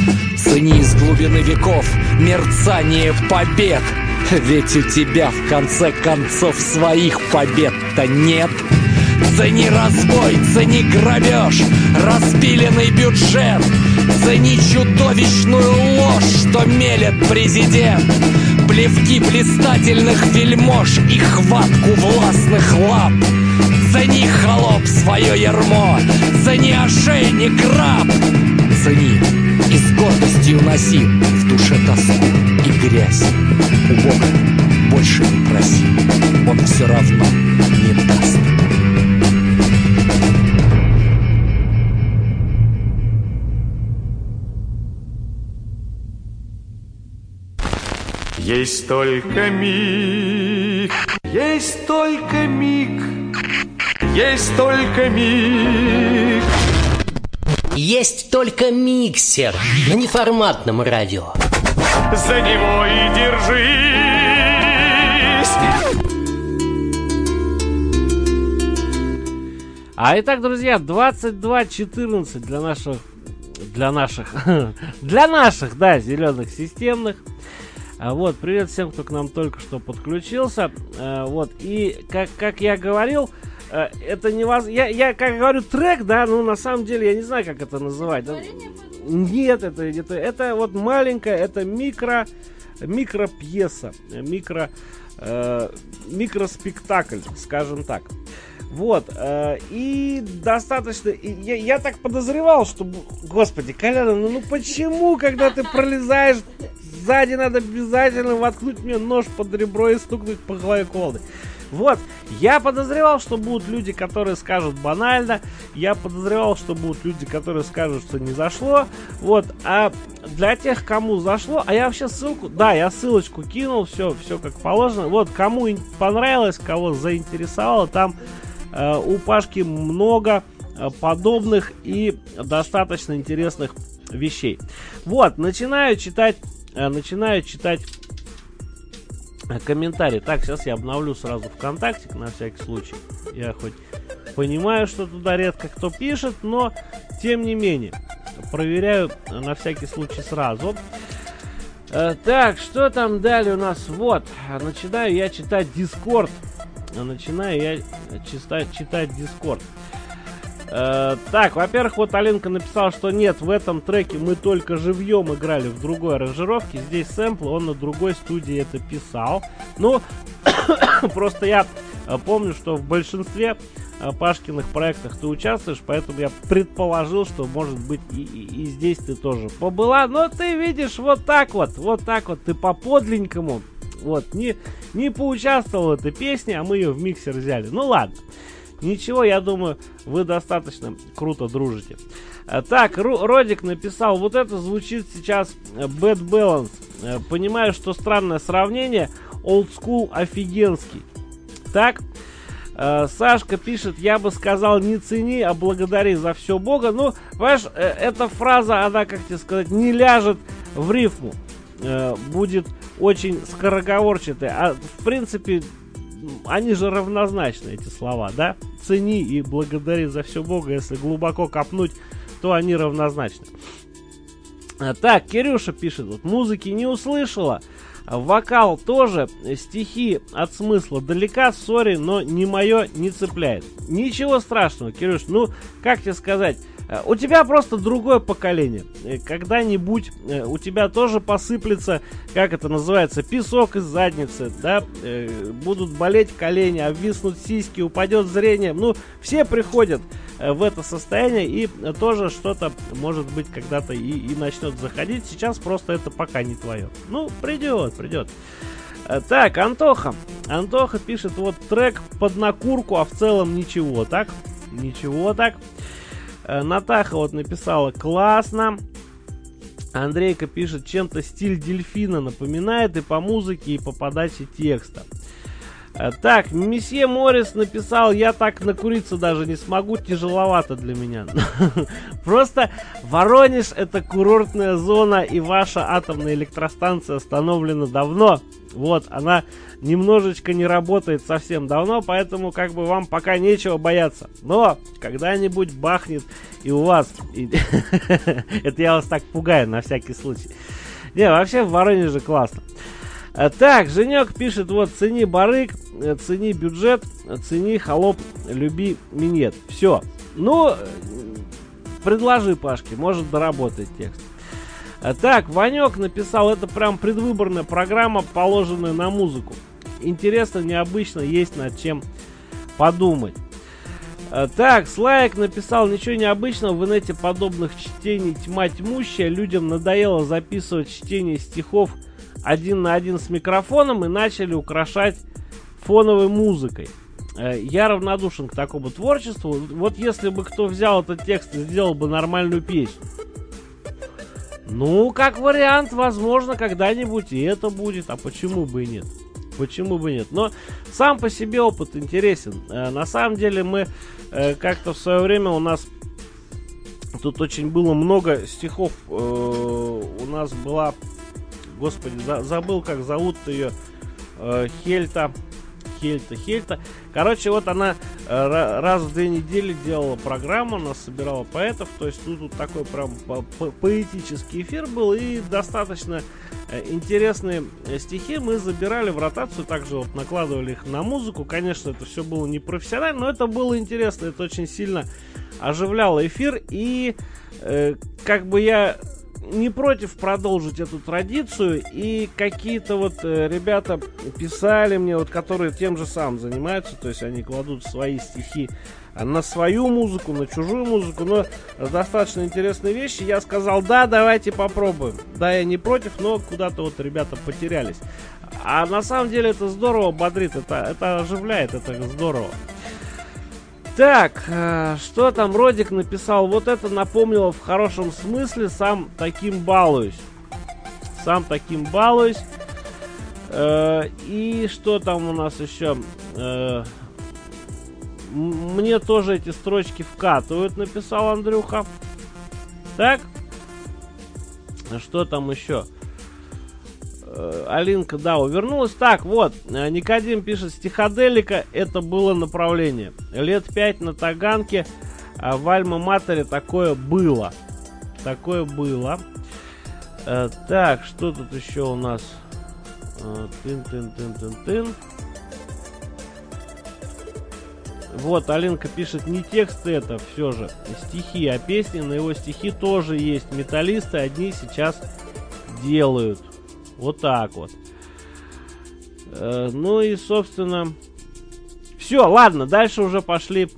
S8: Цени из глубины веков мерцание побед. Ведь у тебя в конце концов своих побед-то нет. Цени разбой, цени грабеж, распиленный бюджет. Цени чудовищную ложь, что мелет президент. Плевки блистательных вельмож и хватку властных лап. Цени, холоп, свое ярмо, цени ошейник раб. Цени и с гордостью носи в душе тоску и грязь. У Бога больше не проси, Он все равно не даст.
S1: Есть только миг, есть только миг, есть только миг.
S2: Есть только миксер на неформатном радио.
S1: За него и держись.
S3: А итак, друзья, 22:14 для наших, да, зеленых системных. Вот, привет всем, кто к нам только что подключился. Вот, и как я говорил, это невозможно. Я как говорю трек, да, ну на самом деле я не знаю, как это называть. Нет, это вот маленькая, это микропьеса, микроспектакль, скажем так. Вот, и достаточно, я так подозревал, что, господи, Колян, ну почему, когда ты пролезаешь, сзади надо обязательно воткнуть мне нож под ребро и стукнуть по голове кувалдой. Вот, я подозревал, что будут люди, которые скажут банально, я подозревал, что будут люди, которые скажут, что не зашло, вот, а для тех, кому зашло, а я вообще ссылку, да, я ссылочку кинул, все как положено, вот, кому понравилось, кого заинтересовало, там у Пашки много подобных и достаточно интересных вещей. Вот, начинаю читать комментарии. Так, сейчас я обновлю сразу ВКонтакте, на всякий случай. Я хоть понимаю, что туда редко кто пишет, но тем не менее проверяю на всякий случай сразу. Так, что там далее у нас? Вот, начинаю я читать Discord. Так, во-первых, вот Алинка написала, что нет, в этом треке мы только живьем играли в другой аранжировке. Здесь сэмпл, он на другой студии это писал. Ну, просто я помню, что в большинстве Пашкиных проектах ты участвуешь, поэтому я предположил, что может быть и здесь ты тоже побыла. Но ты видишь, вот так вот, ты по-подленькому, вот, не поучаствовал в этой песне, а мы ее в миксер взяли. Ну ладно. Ничего, я думаю, вы достаточно круто дружите. Так, Родик написал, вот это звучит сейчас Bad Balance. Понимаю, что странное сравнение, Old School офигенский. Так, Сашка пишет, я бы сказал, не цени, а благодари за все Бога. Ну, понимаешь, эта фраза, она, как тебе сказать, не ляжет в рифму. Будет очень скороговорчатая. А в принципе... Они же равнозначны, эти слова, да? Цени и благодари за все Бога. Если глубоко копнуть, то они равнозначны. Так, Кирюша пишет, вот, музыки не услышала. Вокал тоже, стихи от смысла далека, сори, но не мое, не цепляет. Ничего страшного, Кирюш, ну, как тебе сказать, у тебя просто другое поколение. Когда-нибудь у тебя тоже посыплется, как это называется, песок из задницы, да, будут болеть колени, обвиснут сиськи, упадет зрение. Ну, все приходят в это состояние, и тоже что-то, может быть, когда-то и начнет заходить. Сейчас просто это пока не твое. Ну, придет. Так, Антоха пишет, вот трек под накурку, а в целом ничего так. Натаха вот написала, классно. Андрейка пишет, чем-то стиль Дельфина напоминает и по музыке, и по подаче текста. Так, месье Моррис написал, я так накуриться даже не смогу, тяжеловато для меня. Просто Воронеж это курортная зона, и ваша атомная электростанция установлена давно. Вот, она немножечко не работает совсем давно, поэтому как бы вам пока нечего бояться. Но когда-нибудь бахнет и у вас. Это я вас так пугаю на всякий случай. Не, вообще в Воронеже классно. Так, Женек пишет, вот, цени барык, цени бюджет, цени холоп, люби минет. Все. Ну, предложи Пашке, может доработать текст. Так, Ванек написал, это прям предвыборная программа, положенная на музыку. Интересно, необычно, есть над чем подумать. Так, Слайк написал, ничего необычного, в инете подобных чтений тьма тьмущая, людям надоело записывать чтение стихов один на один с микрофоном и начали украшать фоновой музыкой. Я равнодушен к такому творчеству. Вот если бы кто взял этот текст и сделал бы нормальную песню. Ну, как вариант, возможно, когда-нибудь и это будет. А почему бы и нет? Но сам по себе опыт интересен. На самом деле мы как-то в свое время у нас тут очень было много стихов. У нас была... Господи, забыл, как зовут ее, Хельта. Короче, вот она раз в 2 недели делала программу, она собирала поэтов. То есть, ну, тут такой прям поэтический эфир был. И достаточно интересные стихи мы забирали в ротацию. Также вот накладывали их на музыку. Конечно, это все было не профессионально, но это было интересно. Это очень сильно оживляло эфир. И как бы я... не против продолжить эту традицию, и какие-то вот ребята писали мне, вот которые тем же самым занимаются, то есть они кладут свои стихи на свою музыку, на чужую музыку, но достаточно интересные вещи. Я сказал, да, давайте попробуем. Да, я не против, но куда-то вот ребята потерялись. А на самом деле это здорово бодрит, это оживляет, это здорово. Так, что там Родик написал? Вот это напомнило в хорошем смысле, сам таким балуюсь. И что там у нас еще? Мне тоже эти строчки вкатывают, написал Андрюха. Так, что там еще? Алинка, да, увернулась. Так, вот, Никодим пишет, стиходелика это было направление. Лет 5 на Таганке, а в Альма-Матере такое было. Так, что тут еще у нас? Вот, Алинка пишет, не тексты это все же, стихи, а песни на его стихи тоже есть. Металлисты одни сейчас делают. Вот так вот. Ну и, собственно, все, ладно, дальше уже пошли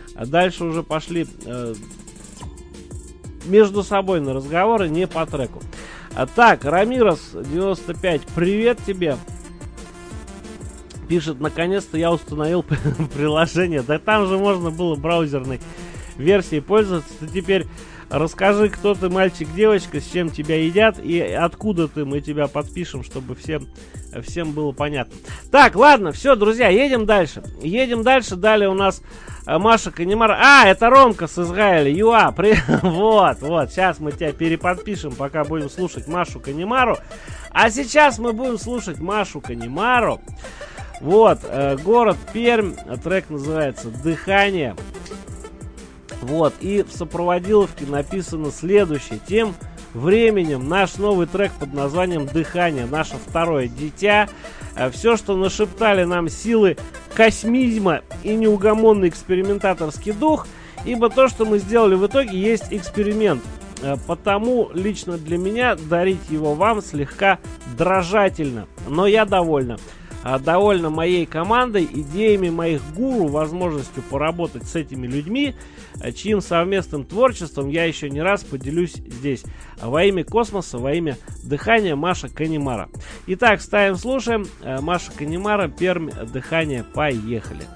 S3: между собой на разговоры, не по треку. Так, Рамирос 95, привет тебе. Пишет, наконец-то я установил приложение. Да там же можно было браузерной версией пользоваться. Ты теперь расскажи, кто ты, мальчик, девочка, с чем тебя едят и откуда ты, мы тебя подпишем, чтобы всем было понятно. Так, ладно, все, друзья, едем дальше. Далее у нас Маша Канемара. Это Ромка с Израиля. Юа, вот, сейчас мы тебя переподпишем, пока будем слушать Машу Канемару. А сейчас мы будем слушать Машу Канемару. Вот, город Пермь, трек называется «Дыхание». Вот, и в сопроводиловке написано следующее. Тем временем наш новый трек под названием «Дыхание», наше второе дитя. Все, что нашептали нам силы космизма и неугомонный экспериментаторский дух, ибо то, что мы сделали в итоге, есть эксперимент. Потому лично для меня дарить его вам слегка дрожательно, но я довольна. Довольна моей командой, идеями моих гуру, возможностью поработать с этими людьми, чьим совместным творчеством я еще не раз поделюсь здесь. Во имя космоса, во имя дыхания, Маша Канемара. Итак, ставим, слушаем. Маша Канемара, Пермь, «Дыхание», поехали.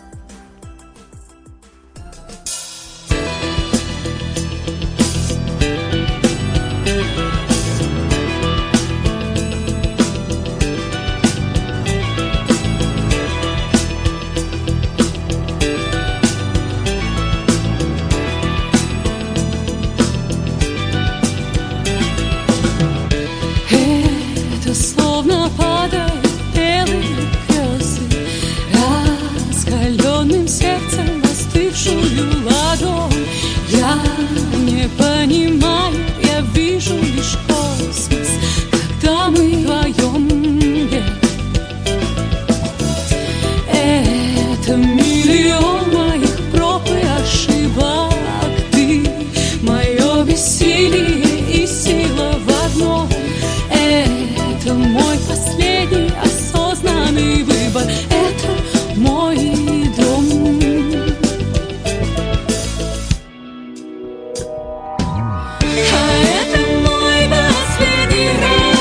S9: Словно падают белые грезы, раскаленным сердцем остывшую ладонь. Я не понимаю, я вижу лишь космос, когда мы вдвоем. Это миллион моих проб и ошибок. Ты мое бессилие и сила в одном. Это мой последний осознанный выбор. Это мой дом. Это мой последний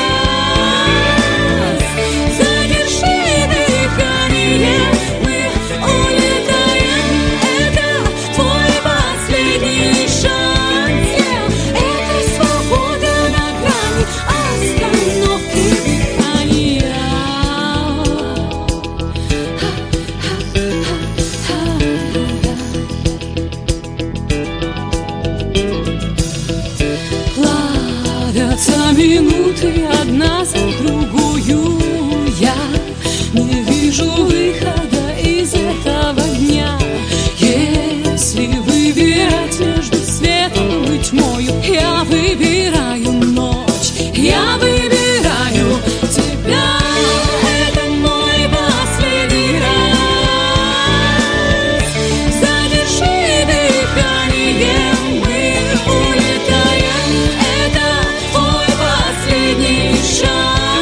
S9: раз. Задержи дыхание, мы улетаем. Это твой последний шанс. Это свобода на грани остановки. Минуты одна за другую. Я не вижу выхода из этого дня. Если выбирать между светом и тьмою, я выбираю ночь. Я выбираю тебя. Это мой последний раз. Задержи дыхание, мы улетаем. Это последний шанс.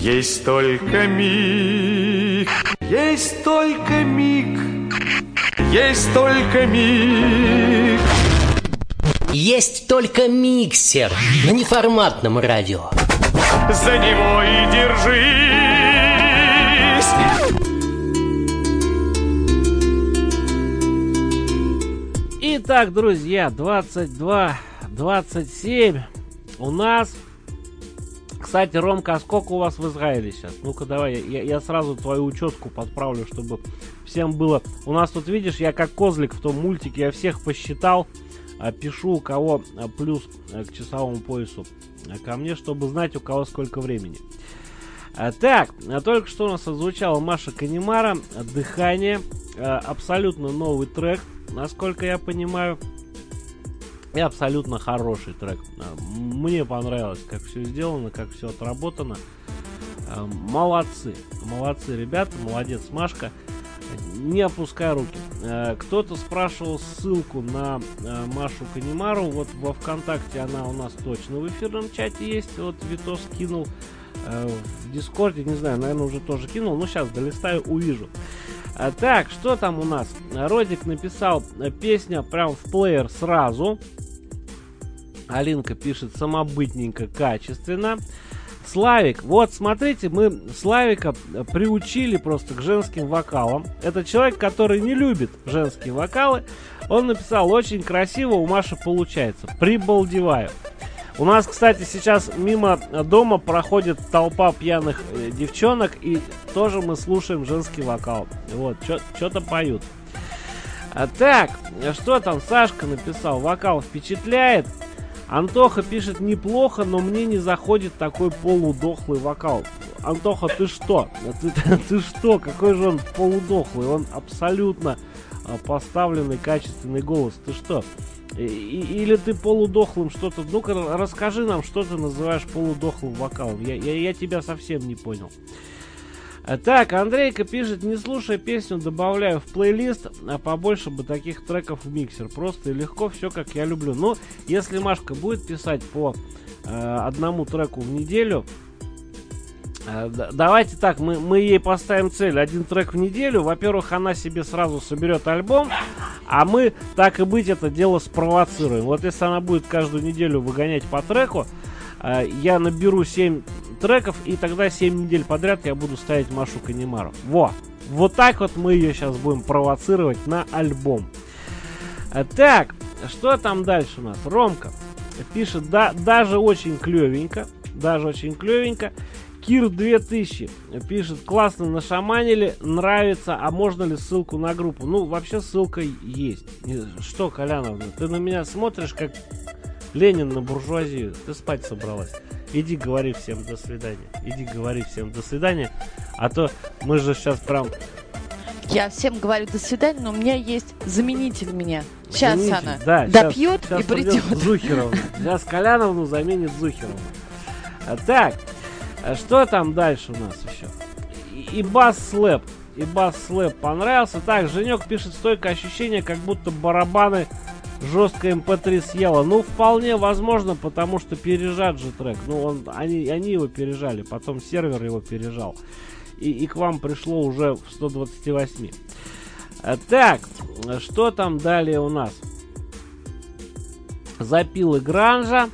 S1: Есть только миг, есть только миг, есть только миг.
S2: Есть только миксер на неформатном радио.
S1: За него и держись.
S3: Итак, друзья, 22:27 у нас. Кстати, Ромка, а сколько у вас в Израиле сейчас? Ну-ка, давай, я сразу твою учетку подправлю, чтобы всем было... У нас тут, видишь, я как козлик в том мультике, я всех посчитал, пишу, у кого плюс к часовому поясу ко мне, чтобы знать, у кого сколько времени. Так, только что у нас отзвучала Маша Канемара, «Дыхание», абсолютно новый трек, насколько я понимаю. И абсолютно хороший трек. Мне понравилось, как все сделано, как все отработано. Молодцы. Молодцы, ребята. Молодец, Машка. Не опускай руки. Кто-то спрашивал ссылку на Машу Канемару. Вот во ВКонтакте она у нас точно в эфирном чате есть. Вот Витос кинул. В Дискорде, не знаю, наверное, уже тоже кинул. Но сейчас долистаю, увижу. Так, что там у нас? Родик написал песня прям в плеер сразу. Алинка пишет самобытненько, качественно. Славик, вот смотрите, мы Славика приучили просто к женским вокалам. Это человек, который не любит женские вокалы. Он написал: очень красиво у Маши получается, прибалдеваю. У нас, кстати, сейчас мимо дома проходит толпа пьяных девчонок, и тоже мы слушаем женский вокал. Вот, что-то поют. Так, что там Сашка написал? Вокал впечатляет. Антоха пишет: неплохо, но мне не заходит такой полудохлый вокал. Антоха, ты что? Ты что? Какой же он полудохлый? Он абсолютно поставленный, качественный голос. Ты что? Или ты полудохлым что-то... Ну-ка, расскажи нам, что ты называешь полудохлым вокалом. Я тебя совсем не понял. Так, Андрейка пишет: не слушая песню, добавляю в плейлист, а побольше бы таких треков в миксер. Просто и легко, все как я люблю. Но если Машка будет писать по одному треку в неделю, давайте так, мы ей поставим цель: один трек в неделю. Во-первых, она себе сразу соберет альбом, а мы, так и быть, это дело спровоцируем. Вот если она будет каждую неделю выгонять по треку, я наберу 7 треков, и тогда 7 недель подряд я буду ставить Машу Канемару. Вот так вот мы ее сейчас будем провоцировать на альбом. Так, что там дальше у нас? Ромка пишет: даже очень клевенько. Кир 2000 пишет: классно нашаманили, нравится, а можно ли ссылку на группу? Ну, вообще ссылка есть. Что, Коляновна, ты на меня смотришь как Ленин на буржуазию? Ты спать собралась? Иди говори всем до свидания. А то мы же сейчас прям...
S6: Я всем говорю до свидания, но у меня есть заменитель меня. Сейчас она
S3: допьет
S6: и придет.
S3: Зухеровна. Сейчас Коляновну заменит Зухеровна. Так, что там дальше у нас еще? И бас-слэп. Понравился. Так, Женек пишет: стойкое ощущение, как будто барабаны жестко MP3 съела. Ну, вполне возможно, потому что пережат же трек. Ну, они его пережали, потом сервер его пережал. И к вам пришло уже в 128. Так, что там далее у нас? Запилы гранжа.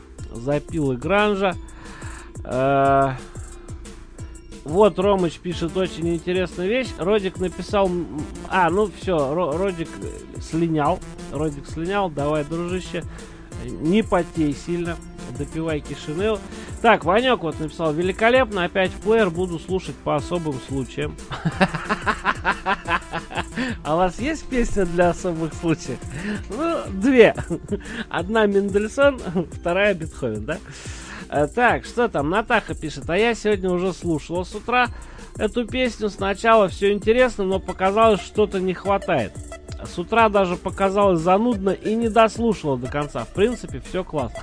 S3: Вот Ромыч пишет: очень интересная вещь. Родик написал... ну все, Родик слинял. Давай, дружище, не потей сильно. Допивай Кишинел. Так, Ванек вот написал: великолепно, опять в плеер, буду слушать по особым случаям. А у вас есть песня для особых случаев? Ну, 2. Одна Мендельсон, вторая Бетховен, да? Так, что там? Натаха пишет: а я сегодня уже слушала с утра эту песню. Сначала все интересно, но показалось, что-то не хватает. С утра даже показалось занудно и не дослушала до конца. В принципе, все классно.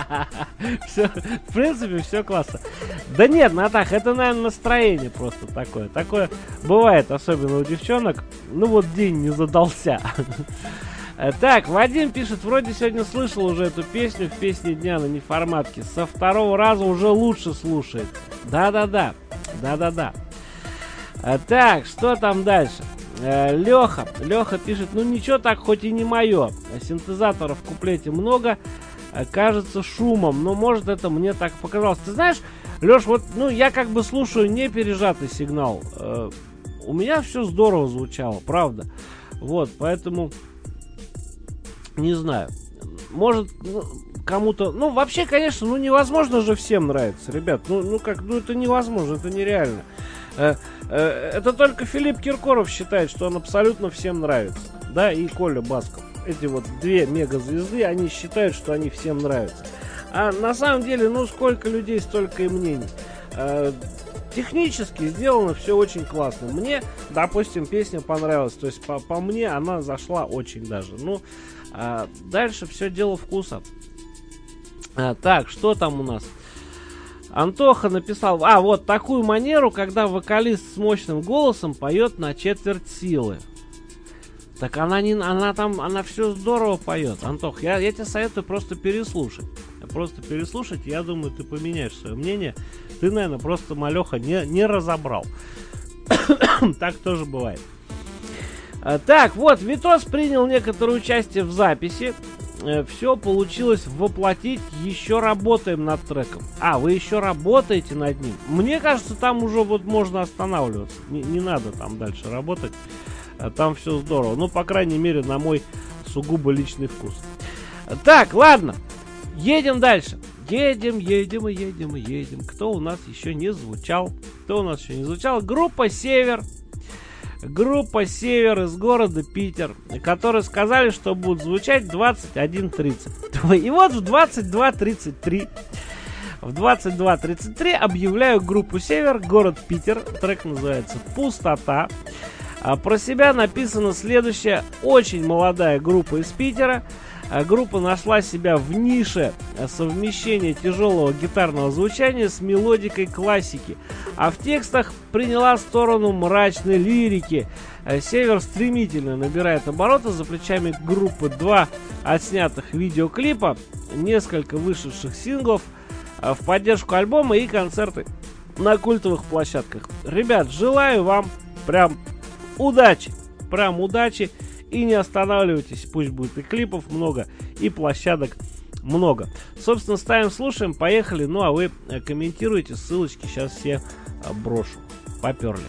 S3: В принципе, все классно. Да нет, Натаха, это, наверное, настроение просто такое. Такое бывает, особенно у девчонок. Ну вот день не задался. Так, Вадим пишет: вроде сегодня слышал уже эту песню в песне дня на неформатке. Со второго раза уже лучше слушает. Да-да-да. Да-да-да. Так, что там дальше? Леха пишет, ну ничего так, хоть и не мое. Синтезаторов в куплете много, кажется шумом, но может это мне так показалось. Ты знаешь, Леш, вот, ну я как бы слушаю не пережатый сигнал. У меня все здорово звучало, правда. Вот, поэтому не знаю. Может, кому-то... Ну, вообще, конечно, ну невозможно же всем нравится, ребят. Ну это невозможно, это нереально. Это только Филипп Киркоров считает, что он абсолютно всем нравится. Да, и Коля Басков. Эти вот две мегазвезды, они считают, что они всем нравятся. А на самом деле, ну сколько людей, столько и мнений. Технически сделано все очень классно. Мне, допустим, песня понравилась. То есть по мне она зашла очень даже. Ну, дальше все дело вкуса. Так, что там у нас? Антоха написал, вот такую манеру, когда вокалист с мощным голосом поет на четверть силы. Так она все здорово поет. Антох, я тебе советую просто переслушать. Я думаю, ты поменяешь свое мнение. Ты, наверное, просто, малеха, не разобрал. Так тоже бывает. Так, вот, Витос принял некоторое участие в записи. Все получилось воплотить. Еще работаем над треком. Вы еще работаете над ним? Мне кажется, там уже вот можно останавливаться. Не надо там дальше работать. Там все здорово. Ну, по крайней мере, на мой сугубо личный вкус. Так, ладно. Едем дальше. Едем. Кто у нас еще не звучал? Группа «Север». Группа «Север» из города Питер, которые сказали, что будут звучать в 21:30. И вот в 22:33 объявляю группу «Север», город Питер. Трек называется «Пустота». Про себя написано следующее. Очень молодая группа из Питера. Группа нашла себя в нише совмещения тяжелого гитарного звучания с мелодикой классики, а в текстах приняла сторону мрачной лирики. «Север» стремительно набирает обороты, за плечами группы 2 отснятых видеоклипа, несколько вышедших синглов в поддержку альбома и концерты на культовых площадках. Ребят, желаю вам прям удачи. И не останавливайтесь, пусть будет и клипов много, и площадок много. Собственно, ставим, слушаем, поехали. Ну, а вы комментируйте, ссылочки сейчас все брошу. Поперли.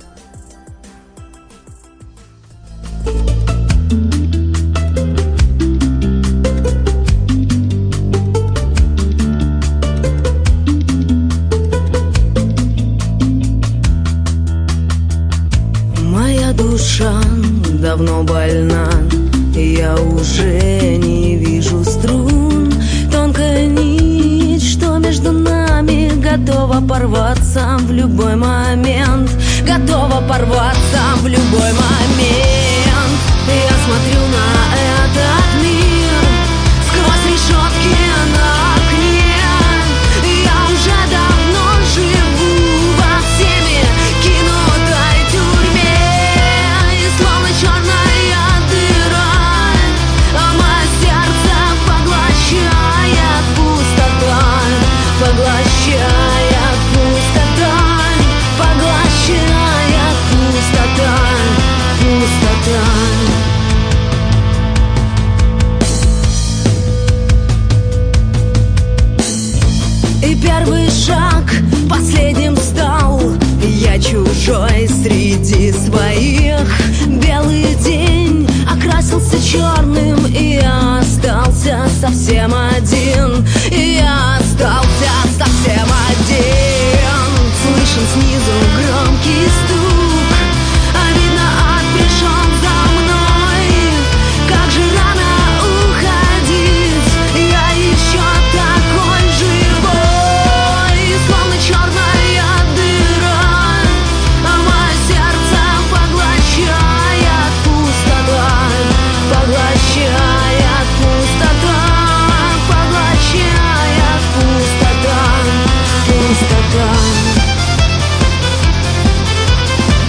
S9: Моя душа давно больна, я уже не вижу струн. Тонкая нить, что между нами, готова порваться в любой момент. Я смотрю на этот мир сквозь решетки на окне. Я уже давно живу во всеми кинутой тюрьме. Словно черная дыра, мое сердце поглощает пустота, поглощает пустота, поглощает пустота, пустота. И первый шаг последним стал. Я чужой среди своих. Белый день окрасился черным, и я остался совсем один. Слышен снизу громкий стук, а видно, ад пришел за мной. Как же рано уходить, я еще такой живой. Словно черная дыра, мое сердце поглощает пустота, поглощает пустота, поглощает пустота, пустота.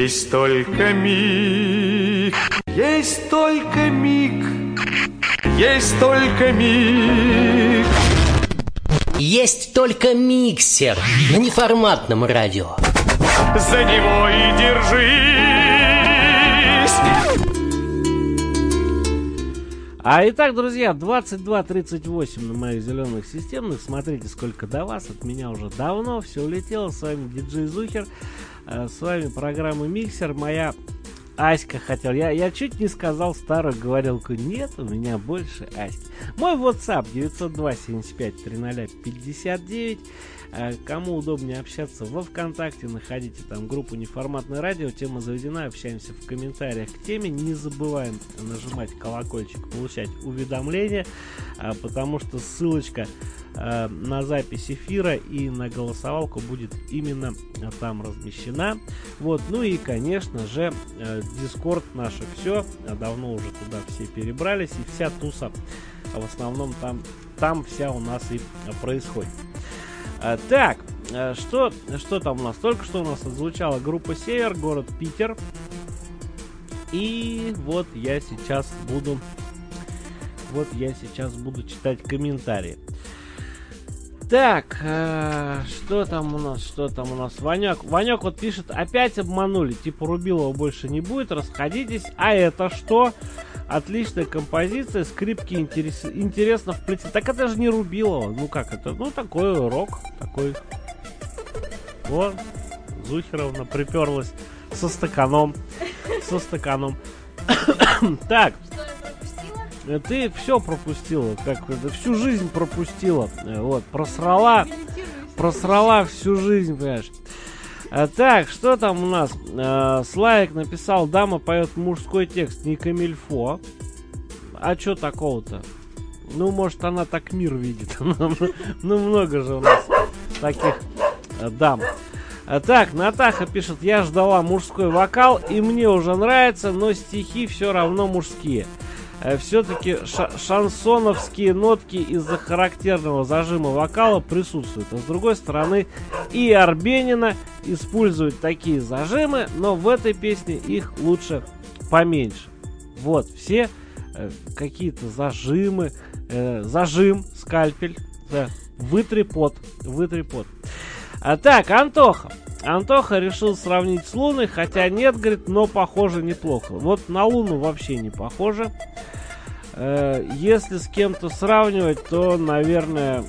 S1: Есть только миг, есть только миг, есть только миг.
S2: Есть только миксер на неформатном радио.
S1: За него и держись.
S3: Итак, друзья, 22:38 на моих зеленых системных. Смотрите, сколько до вас. От меня уже давно все улетело. С вами диджей Зухер. С вами программа Миксер. Моя Аська хотел. Я чуть не сказал старую говорилку. Нет, у меня больше Аськи. Мой WhatsApp 902-75-00-59. Кому удобнее общаться во ВКонтакте, находите там группу Неформатное радио. Тема заведена, общаемся в комментариях к теме. Не забываем нажимать колокольчик, получать уведомления, потому что ссылочка на запись эфира и на голосовалку будет именно там размещена. Вот, ну и, конечно же, Discord наше все. Давно уже туда все перебрались, и вся туса в основном там вся у нас и происходит. Так, что там у нас? Только что у нас отзвучала группа Север, город Питер. И вот я сейчас буду читать комментарии. Так, что там у нас? Ванек вот пишет: опять обманули, типа Рубилова больше не будет, расходитесь. А это что? Отличная композиция, скрипки интересно вплетены. Так это же не Рубилова. Ну как это? Ну такой рок, такой. Вот, Зухеровна приперлась со стаканом. Так. Ты все пропустила, всю жизнь пропустила. Вот, просрала всю жизнь, понимаешь. Так, что там у нас? Славик написал: дама поет мужской текст, не камильфо. А что такого-то? Ну, может, она так мир видит. Ну, много же у нас таких дам. Так, Натаха пишет: я ждала мужской вокал, и мне уже нравится, но стихи все равно мужские. Все-таки шансоновские нотки из-за характерного зажима вокала присутствуют. А с другой стороны, и Арбенина используют такие зажимы, но в этой песне их лучше поменьше. Вот, все какие-то зажимы, зажим, скальпель, да, вытри пот. Так, Антоха решил сравнить с Луной, хотя нет, говорит, но похоже неплохо. Вот на Луну вообще не похоже. Если с кем-то сравнивать, то, наверное,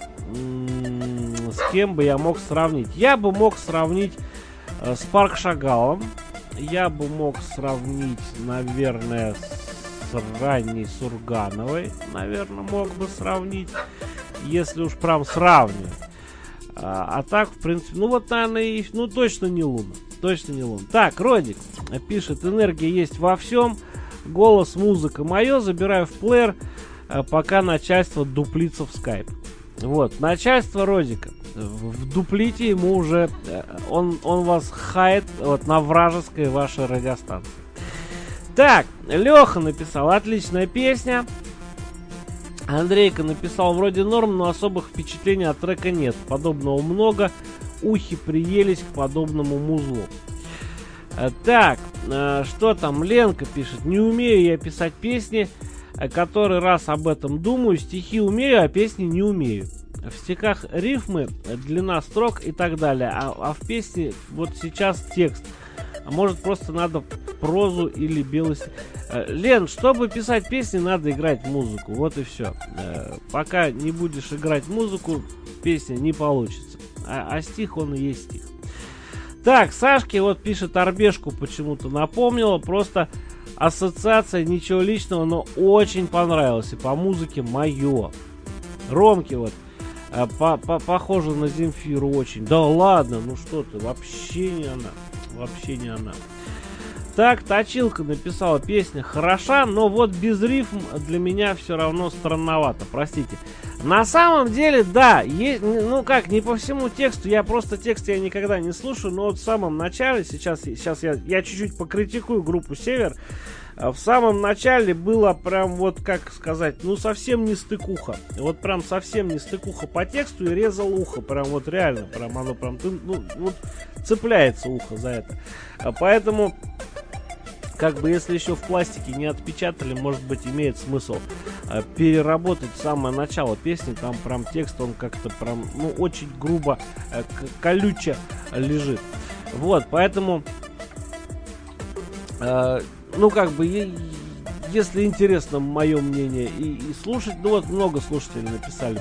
S3: с кем бы я мог сравнить? Я бы мог сравнить с Парк Шагалом. Я бы мог сравнить, наверное, с ранней Сургановой. Наверное, мог бы сравнить, если уж прям сравнивать. А так, в принципе, ну вот, наверное, точно не Луна. Так, Родик пишет: энергия есть во всем. Голос, музыка мое. Забираю в плеер, пока начальство дуплится в скайп. Вот, начальство Родика. Вдуплите ему уже. Он вас хает вот на вражеской вашей радиостанции. Так, Леха написал: отличная песня. Андрейка написал: вроде норм, но особых впечатлений от трека нет. Подобного много. Ухи приелись к подобному музлу. Так, что там? Ленка пишет: не умею я писать песни, который раз об этом думаю. Стихи умею, а песни не умею. В стихах рифмы, длина строк и так далее. А в песне вот сейчас текст. А может, просто надо прозу или белый... Лен, чтобы писать песни, надо играть музыку. Вот и все. Пока не будешь играть музыку, песня не получится. А стих, он и есть стих. Так, Сашке вот пишет: Арбешку почему-то напомнила. Просто ассоциация, ничего личного, но очень понравилось. И по музыке мое. Ромке вот похоже на Земфиру очень. Да ладно, ну что ты, вообще не она. Так, Точилка написала: песня хороша, но вот без рифм для меня все равно странновато. Простите. На самом деле, да, есть, ну как, не по всему тексту, текст я никогда не слушаю, но вот в самом начале, сейчас я чуть-чуть покритикую группу Север. в самом начале было прям вот, как сказать, ну совсем не стыкуха. Вот прям совсем не стыкуха по тексту и резал ухо. Прям вот реально, прям оно прям, ну, вот цепляется ухо за это. Поэтому, как бы, если еще в пластике не отпечатали, может быть, имеет смысл переработать самое начало песни. Там прям текст, он как-то прям, ну, очень грубо, колюче лежит. Вот, поэтому, ну, как бы, если интересно мое мнение и слушать, ну, вот много слушателей написали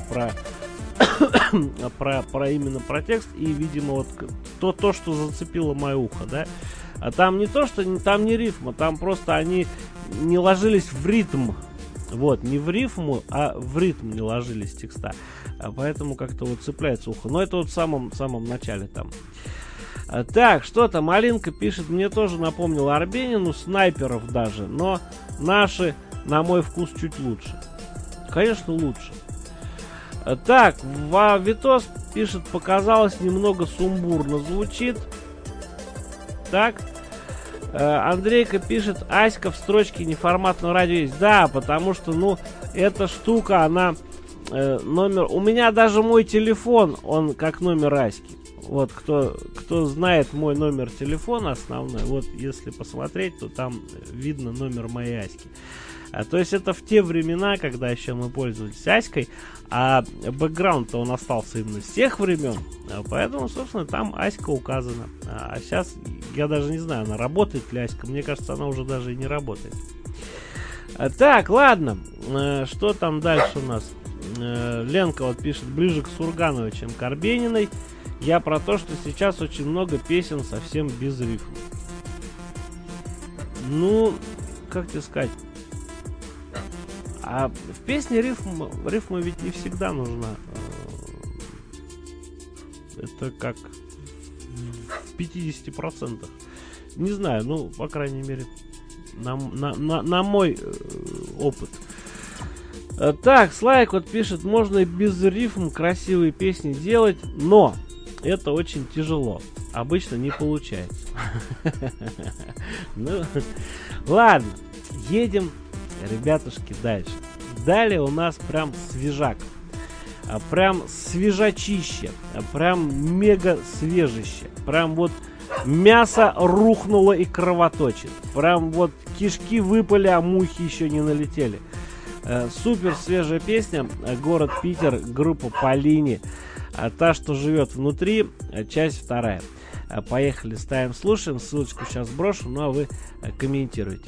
S3: про именно про текст, и, видимо, вот то, что зацепило мое ухо, да. А там не то, что там не рифма, там просто они не ложились в ритм. Вот, не в рифму, а в ритм не ложились текста. Поэтому как-то вот цепляется ухо. Но это вот в самом начале там. Так, что там? Алинка пишет, мне тоже напомнил Арбенину, снайперов даже. Но наши, на мой вкус, чуть лучше. Конечно, лучше. Так, Витос пишет, показалось, немного сумбурно звучит. Так. Андрейка пишет, Аська в строчке неформатного радио есть. Да, потому что, ну, эта штука, она номер... У меня даже мой телефон, он как номер Аськи. Вот, кто знает мой номер телефона основной, вот, если посмотреть, то там видно номер моей Аськи. То есть это в те времена, когда еще мы пользовались Аськой, а бэкграунд-то он остался именно с тех времен, поэтому, собственно, там Аська указана. А сейчас, я даже не знаю, она работает ли Аська, мне кажется, она уже даже и не работает. Так, ладно, что там дальше у нас? Ленка вот пишет, ближе к Сургановой, чем к Арбениной. Я про то, что сейчас очень много песен совсем без рифма. Ну, как тебе сказать? А в песне рифма ведь не всегда нужна. Это как в 50%. Не знаю, ну, по крайней мере, на мой опыт. Так, Слайк вот пишет, можно и без рифм красивые песни делать, но это очень тяжело. Обычно не получается. Ну, ладно, едем, ребятушки, дальше. Далее у нас прям свежак. Прям свежачище. Прям мега свежище. Прям вот мясо рухнуло и кровоточит. Прям вот кишки выпали, а мухи еще не налетели. Супер свежая песня. Город Питер, группа Полини. Та, что живет внутри, часть 2. Поехали, ставим, слушаем. Ссылочку сейчас брошу, ну а вы комментируйте.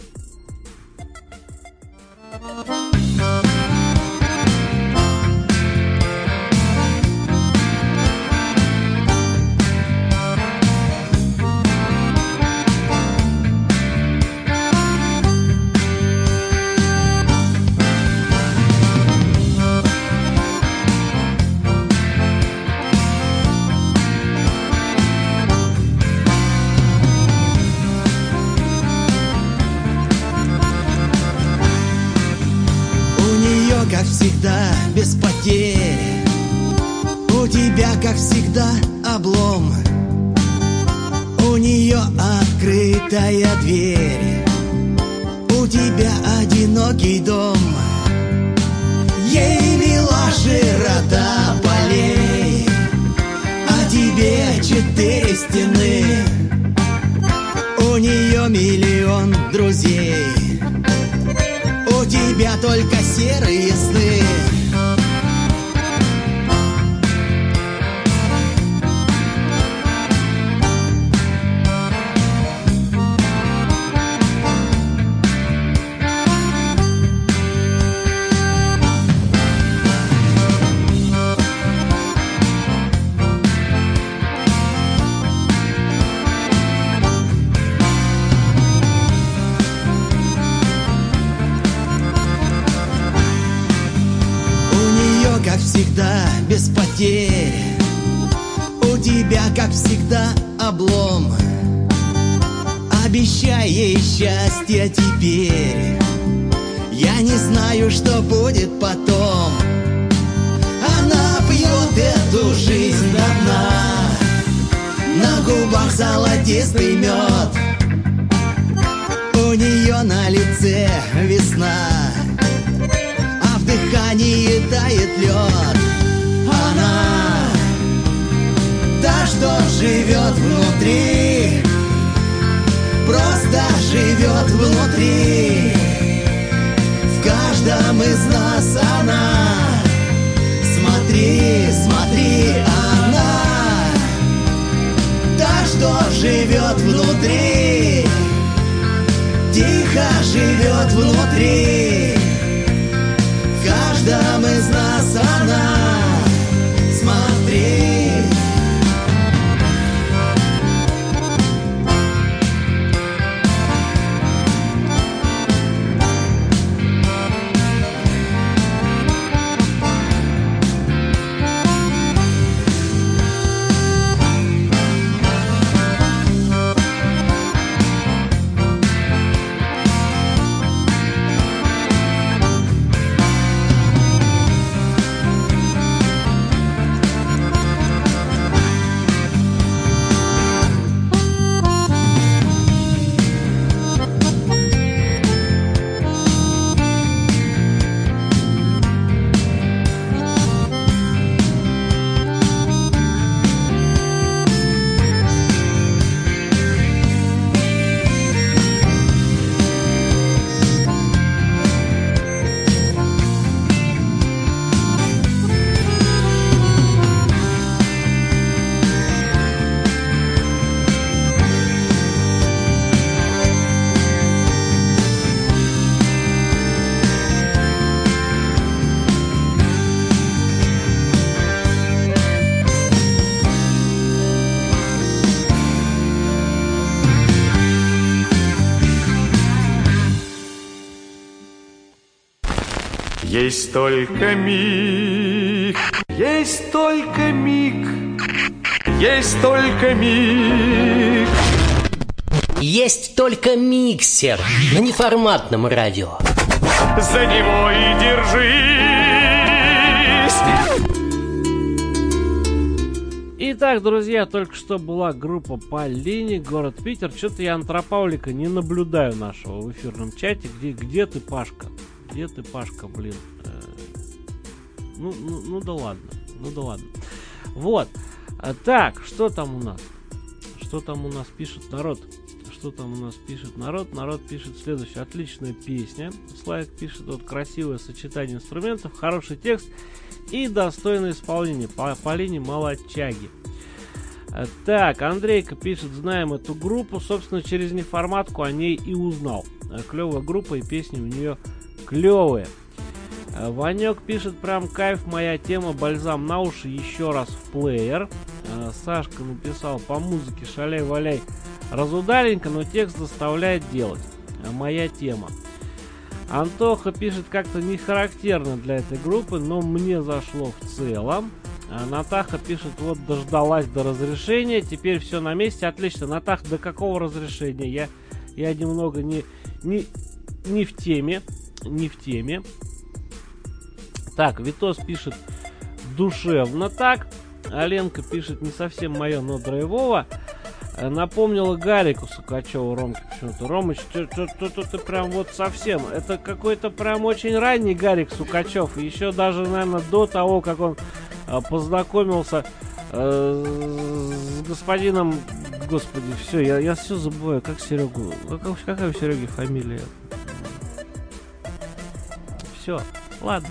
S5: Как всегда, без потерь. У тебя, как всегда, облом. У нее открытая дверь. У тебя одинокий дом. Ей мила широта полей, а тебе 4 стены. У нее миллион друзей. У тебя только серые сны. Как всегда, без потерь. У тебя, как всегда, облом. Обещай ей счастье теперь. Я не знаю, что будет потом. Она пьет эту жизнь до дна. На губах золотистый мед. У нее на лице сиянии тает лед. Она, та, что живет внутри, просто живет внутри. В каждом из нас она. Смотри, смотри, она, та, что живет внутри, тихо живет внутри. В каждом из нас она. Смотри.
S1: Есть только миг, есть только миг, есть только миг.
S2: Есть только миксер на неформатном радио.
S1: За него и держись.
S3: Итак, друзья, только что была группа Полини, город Питер. Что-то я Антропаулика не наблюдаю нашего в эфирном чате. Где ты, Пашка? Где ты, Пашка, блин? Ну да ладно. Вот. Так, что там у нас? Что там у нас пишет народ? Народ пишет следующее. Отличная песня. Славик пишет, вот красивое сочетание инструментов, хороший текст и достойное исполнение. Полине молодчаги. Так, Андрейка пишет, знаем эту группу, собственно, через неформатку о ней и узнал. Клевая группа и песни у нее клевые. Ванек пишет, прям кайф, моя тема, бальзам на уши, еще раз в плеер. Сашка написал, по музыке шаляй-валяй разудаленько, но текст заставляет делать. Моя тема. Антоха пишет, как-то не характерно для этой группы, но мне зашло в целом. Натаха пишет, вот дождалась до разрешения, теперь все на месте, отлично. Натаха, до какого разрешения? Я немного не в теме. Так, Витос пишет, душевно так. Аленка пишет, не совсем мое, но драйвово. Напомнила Гарику Сукачеву, Ромке почему-то. Ромыч, ты прям вот совсем. Это какой-то прям очень ранний Гарик Сукачев. Еще даже, наверное, до того, как он познакомился с господином... Господи, все, я все забываю. Как Серегу... Какая у Сереги фамилия? Все, ладно.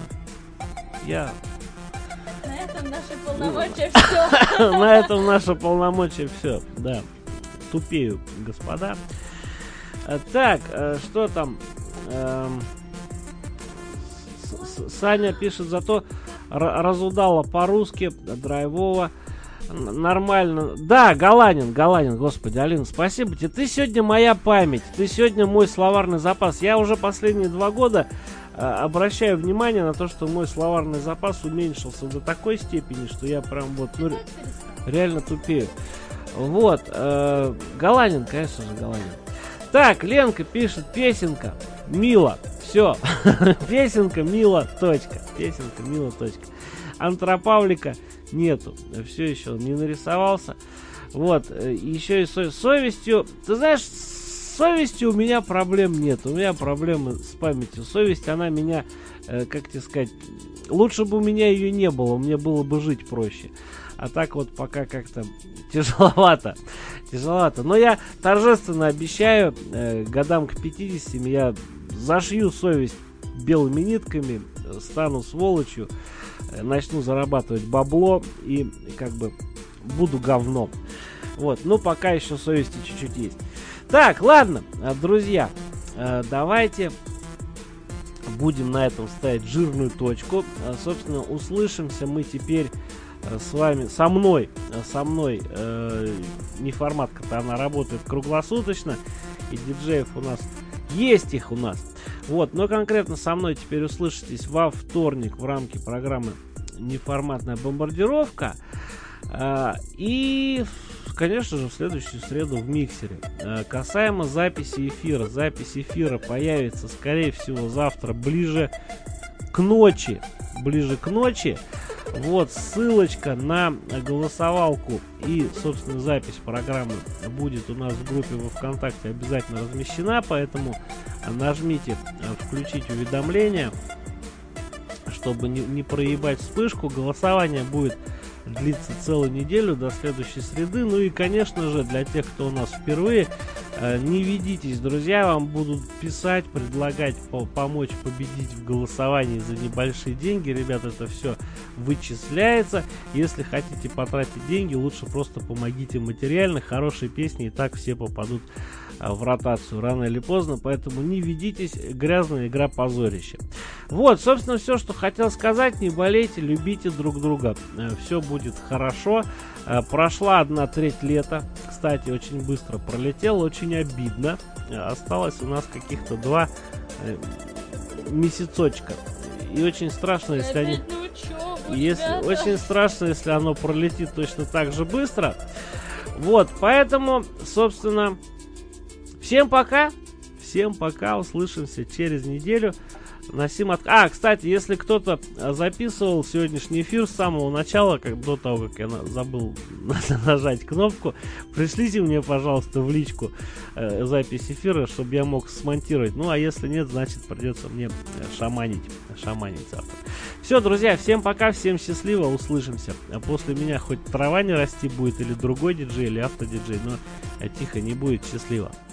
S4: На этом наше полномочия все.
S3: На этом наше полномочия все, да. Тупею, господа. Так, что там? Саня пишет, зато разудала по-русски, драйвово. Нормально. Да, Галанин, господи, Алина, спасибо тебе. Ты сегодня моя память, ты сегодня мой словарный запас. Я уже последние 2 года обращаю внимание на то, что мой словарный запас уменьшился до такой степени, что я прям вот, реально тупею. Вот, Галанин, конечно же, Галанин. Так, Ленка пишет, песенка, мило, все, песенка, мило, точка, Антропавлика нету, все еще он не нарисовался. Вот, еще и совестью, ты знаешь, С совестью у меня проблем нет. У меня проблемы с памятью. Совесть, она меня, как тебе сказать, лучше бы у меня ее не было. Мне было бы жить проще. А так вот пока как-то тяжеловато. Но я торжественно обещаю, годам к 50 я зашью совесть белыми нитками, стану сволочью, начну зарабатывать бабло и как бы буду говном. Вот, ну пока еще совести чуть-чуть есть. Так, ладно, друзья, давайте будем на этом ставить жирную точку. Собственно, услышимся мы теперь с вами, со мной, неформатка-то она работает круглосуточно, и диджеев у нас есть, их у нас. Вот, но конкретно со мной теперь услышитесь во вторник в рамке программы «Неформатная бомбардировка». И, конечно же, в следующую среду в миксере. Касаемо записи эфира. Запись эфира появится, скорее всего, завтра ближе к ночи. Вот, ссылочка на голосовалку и, собственно, запись программы будет у нас в группе во ВКонтакте обязательно размещена, поэтому нажмите «Включить уведомления», чтобы не проебать вспышку. Голосование будет длиться целую неделю до следующей среды. Ну и, конечно же, для тех, кто у нас впервые, не ведитесь, друзья, вам будут писать, предлагать помочь победить в голосовании за небольшие деньги. Ребята, это все вычисляется. Если хотите потратить деньги, лучше просто помогите материально. Хорошие песни и так все попадут в ротацию рано или поздно, поэтому не ведитесь, грязная игра позорище. Вот, собственно, все, что хотел сказать. Не болейте, любите друг друга, все будет хорошо. Прошла 1/3 лета, кстати, очень быстро пролетело, очень обидно. Осталось у нас каких-то 2 месяцочка, и очень страшно, если они... Очень страшно, если оно пролетит точно так же быстро. Вот, поэтому, собственно, всем пока, услышимся через неделю. Кстати, если кто-то записывал сегодняшний эфир с самого начала, до того, как я забыл нажать кнопку, пришлите мне, пожалуйста, в личку запись эфира, чтобы я мог смонтировать. Ну, а если нет, значит, придется мне шаманить завтра. Все, друзья, всем пока, всем счастливо, услышимся. После меня хоть трава не расти будет, или другой диджей, или автодиджей, но тихо не будет, счастливо.